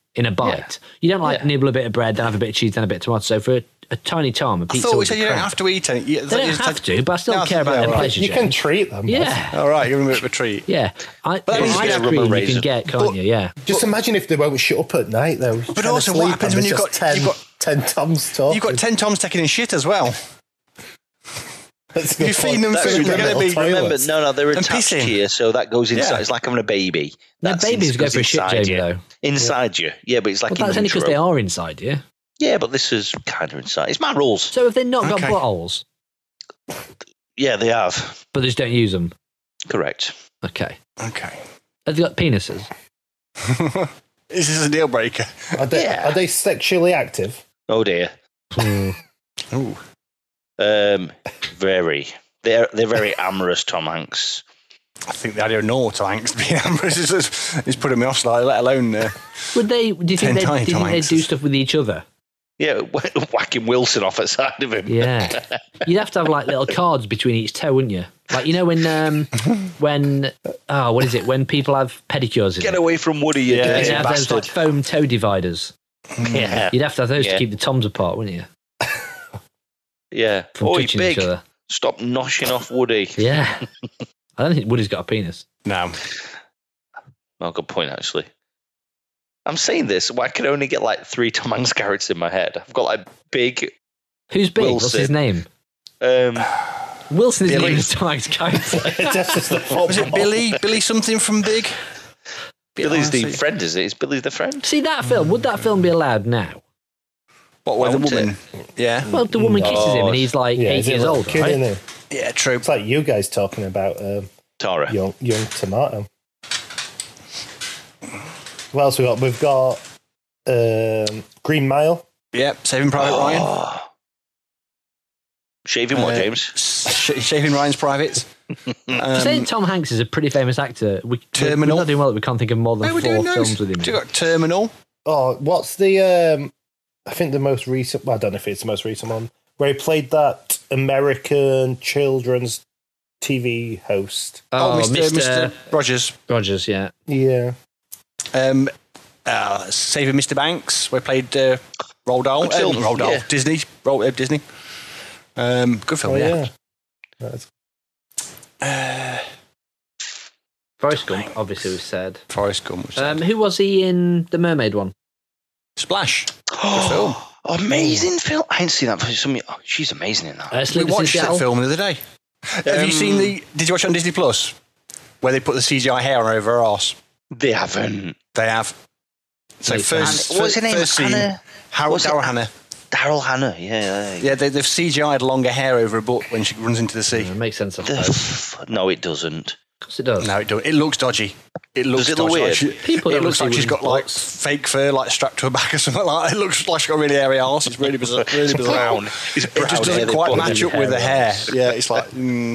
in a bite. You don't like Yeah. nibble a bit of bread, then have a bit of cheese, then a bit of tomato. So for a, a tiny tom, a I pizza. thought we would said be you don't crap. have to eat it. You, They don't have to, but I still No, I care think- about yeah, their right. pleasure. You can James. treat them. Yeah, All right, give them a bit of a treat. yeah. I, But that means you ice get a cream rubber you raisin. can get, can't But- you? Yeah. Just imagine if they won't shut up at night, though. But also, what happens when you've got- ten, you've got- ten Toms talking? You've got ten Toms taking in shit as well. That's you the feed point. them That's food, the they're gonna little be- Remember, toilets. no, no, they're And attached pissing. here, so that goes inside. Yeah. It's like having a baby. No, That's babies in- go goes for a shit, inside Jamie, you. though. Inside you. Yeah, but it's like Well, that's in only because utero. they are inside you. Yeah, but this is kind of inside. It's my rules. So have they not got Okay. buttholes, Yeah, they have. but they just don't use them? Correct. Okay. Okay. Have they got penises? This is a deal breaker. Are they, Yeah. are they sexually active? Oh dear. Hmm. Ooh. Um, very. They're they're very amorous, Tom Hanks. I think the idea of normal Tom Hanks being amorous is, is, is putting me off slightly, let alone... Uh, Would they? Do you Ten think they, tiny do you Tom think they do Hankses. stuff with each other? Yeah, whacking Wilson off outside of him. Yeah. You'd have to have like little cards between each toe, wouldn't you? Like you know when um when oh what is it when people have pedicures in Get them? away from Woody, you Yeah, They dirty have those like bastard. foam toe dividers. Yeah, You'd have to have those Yeah. to keep the toms apart, wouldn't you? yeah. From Oi, touching big. each other. Stop noshing off Woody. Yeah. I don't think Woody's got a penis. no. Oh, good point, actually. I'm saying this, well, I can only get like three Tom Hanks characters in my head. I've got like big. Who's big? What's Wilson. his name? Um, Wilson is Billy. named as Tom Hanks' character. That's just the Was it Billy? Billy something from Big? Billy's the Oh, I see. friend, is it? Is Billy the friend? See that film? Would that film be allowed now? What, where the Won't woman... Yeah. Well, the woman kisses him and he's like Yeah, eight he's a years little old, kid, right? isn't he? Yeah, true. It's like you guys talking about um, Tara. young, young tomato. What else we got? We've got um, Green Mile. Yeah, Saving Private Ryan. Oh. Shaving what, Uh, James? Sh- Shaving Ryan's Privates. I'm saying Um, Tom Hanks is a pretty famous actor. We, Terminal. We're not doing well that we can't think of more than Hey, we're four doing those. films with him. So you got Terminal. Oh, what's the? Um, I think the most recent. Well, I don't know if it's the most recent one where he played that American children's T V host. Oh, Mister Mister Mister Rogers. Rogers, yeah. Yeah, Um, uh, Saving Mister Banks. We played uh, Roald Dahl. Good film, Uh, Roald Dahl. yeah. Disney. Roald, uh, Disney. Um, good film, oh yeah. yeah. That's- Uh, Forrest Gump, obviously, was said. Forrest Gump. was Um, who was he in the Mermaid one? Splash. film. Amazing film. I ain't seen that. For some, oh, she's amazing in that. Uh, We Sleepless in watched that Seattle? film the other day. Have you Um, seen the... Did you watch it on Disney Plus? Where they put the C G I hair on over her arse. They haven't. They have. So Wait, first, Anna- what's her name? first scene, Anna- Harold what's it- Daryl Hannah. Daryl Hannah. Yeah. yeah. Yeah, they, they've C G I'd longer hair over her butt when she runs into the sea. Yeah, makes sense, I The suppose. f- no, it doesn't. Of course it does. No, it don't. It looks dodgy. It looks Does it look dodgy. weird? Like she, People it don't looks see like she's got women's like butts. fake fur, like strapped to her back or something like that. It looks like she's got a really hairy arse. It's really bizarre. Really bizarre. Brown. It's It brown just hair doesn't they quite put match in. up with the hair hair. arse. Yeah, it's like. Mm.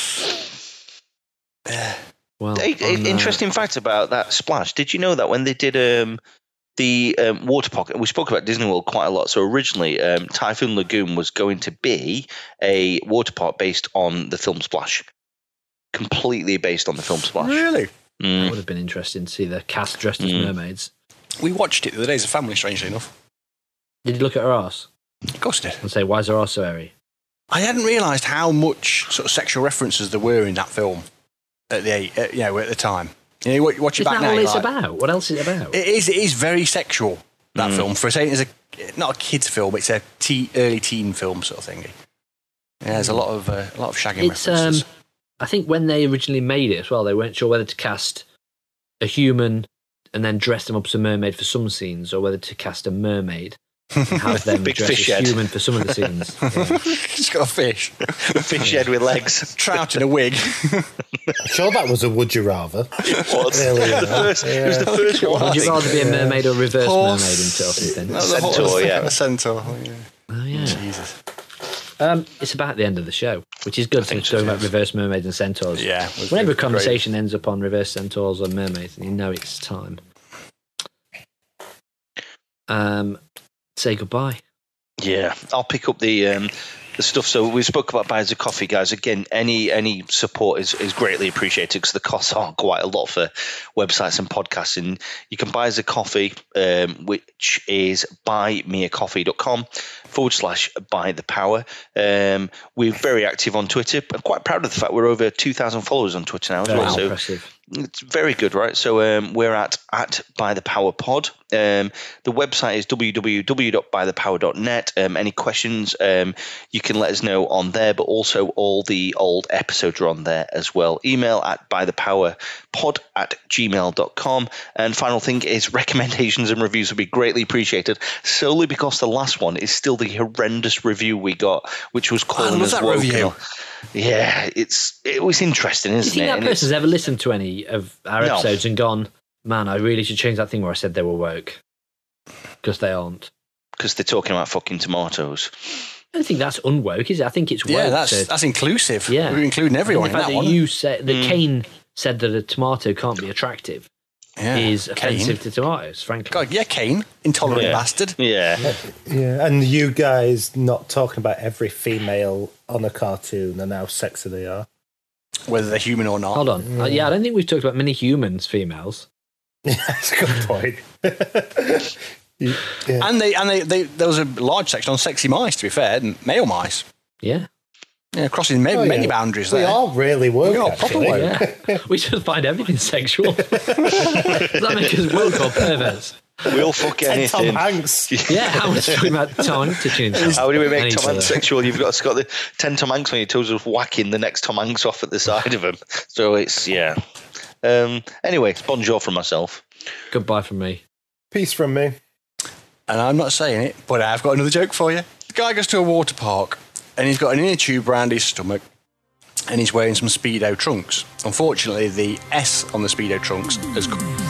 Well, A- a- on, uh, interesting fact about that Splash. Did you know that when they did um, the um, water park, we spoke about Disney World quite a lot. So originally, um, Typhoon Lagoon was going to be a water park based on the film Splash, completely based on the film Splash. Really? That Mm. would have been interesting to see the cast dressed as Mm. mermaids. We watched it the other day as a family, strangely enough. Did you look at her arse Of course it did. and say, why is her arse so hairy? I hadn't realised how much sort of sexual references there were in that film at the eight, uh, you know, at the time. You know, you watch- watch it Isn't back that now. all you're it's like, about? What else is it about? It is. It is very sexual. That Mm. film for saying it's a not a kids' film. It's a teen, early teen film sort of thing. Yeah, there's a lot of uh, a lot of shagging It's, um, references. I think when they originally made it as well, they weren't sure whether to cast a human and then dress them up as a mermaid for some scenes, or whether to cast a mermaid and have them Big dress fish as head. human for some of the scenes. Yeah. It's got a fish, Fish head with legs. trout in a wig. I'm sure that was a Would You Rather. What? Earlier, It was the first, it was the yeah. first one. I Would you think. rather be a mermaid or a reverse Horse. mermaid into or something? That was a Centaur, horse. yeah. A centaur. Yeah. Oh, yeah. Jesus. Um, it's about the end of the show, which is good since so, talking yes. about reverse mermaids and centaurs. Yeah. it was Whenever a great. conversation ends up on reverse centaurs or mermaids, and you know it's time. Um, say goodbye. Yeah, I'll pick up the um, the stuff. So we spoke about Buy Us a Coffee, guys. Again, any any support is, is greatly appreciated because the costs are quite a lot for websites and podcasts. And you can buy us a coffee, um, which is buymeacoffee.com forward slash buy the power. Um, we're very active on Twitter. I'm quite proud of the fact we're over two thousand followers on Twitter now as Very well. So impressive. it's very good, right? So um, we're at at Buy the Power Pod. Um, the website is w w w dot buy the power dot net. Um, any questions, um, you can let us know on there, but also all the old episodes are on there as well. Email at buythepowerpod at gmail dot com. And final thing is recommendations and reviews would be greatly appreciated, solely because the last one is still the horrendous review we got, which was calling love us that woke. review. Yeah, it's it was interesting, Do you isn't think it? that And it's- person's ever listened to any of our No. episodes and gone, man, I really should change that thing where I said they were woke? Because they aren't. because they're talking about fucking tomatoes. I don't think that's unwoke, is it? I think it's woke. Yeah, that's to, that's inclusive. Yeah. We're including everyone and the in fact that that one. you said that Mm. Kane said that a tomato can't be attractive yeah. is Kane. offensive to tomatoes, frankly. God, yeah, Kane, intolerant Yeah. bastard. Yeah. Yeah, and you guys not talking about every female on a cartoon and how sexy they are. Whether they're human or not. Hold on. Uh, yeah, I don't think we've talked about many humans, females. Yeah, that's a good point. You- yeah. And they and they, they there was a large section on sexy mice. To be fair, and male mice. Yeah. Yeah, crossing many, Oh, yeah. many boundaries We there. are really woke, We are proper actually. woke. Yeah. We should find everything sexual. Does that make us woke or perverts? We'll fuck And Tom anything. Hanks. Yeah, how much talking about Tom Hanks touching himself? How do we And make each Tom Hanks other. sexual? You've got, got the ten Tom Hanks on your toes of whacking the next Tom Hanks off at the side of him. So it's, yeah. Um, anyway, it's bonjour from myself. Goodbye from me. Peace from me. And I'm not saying it, but I've got another joke for you. The guy goes to a water park and he's got an inner tube around his stomach and he's wearing some Speedo trunks. Unfortunately, the S on the Speedo trunks has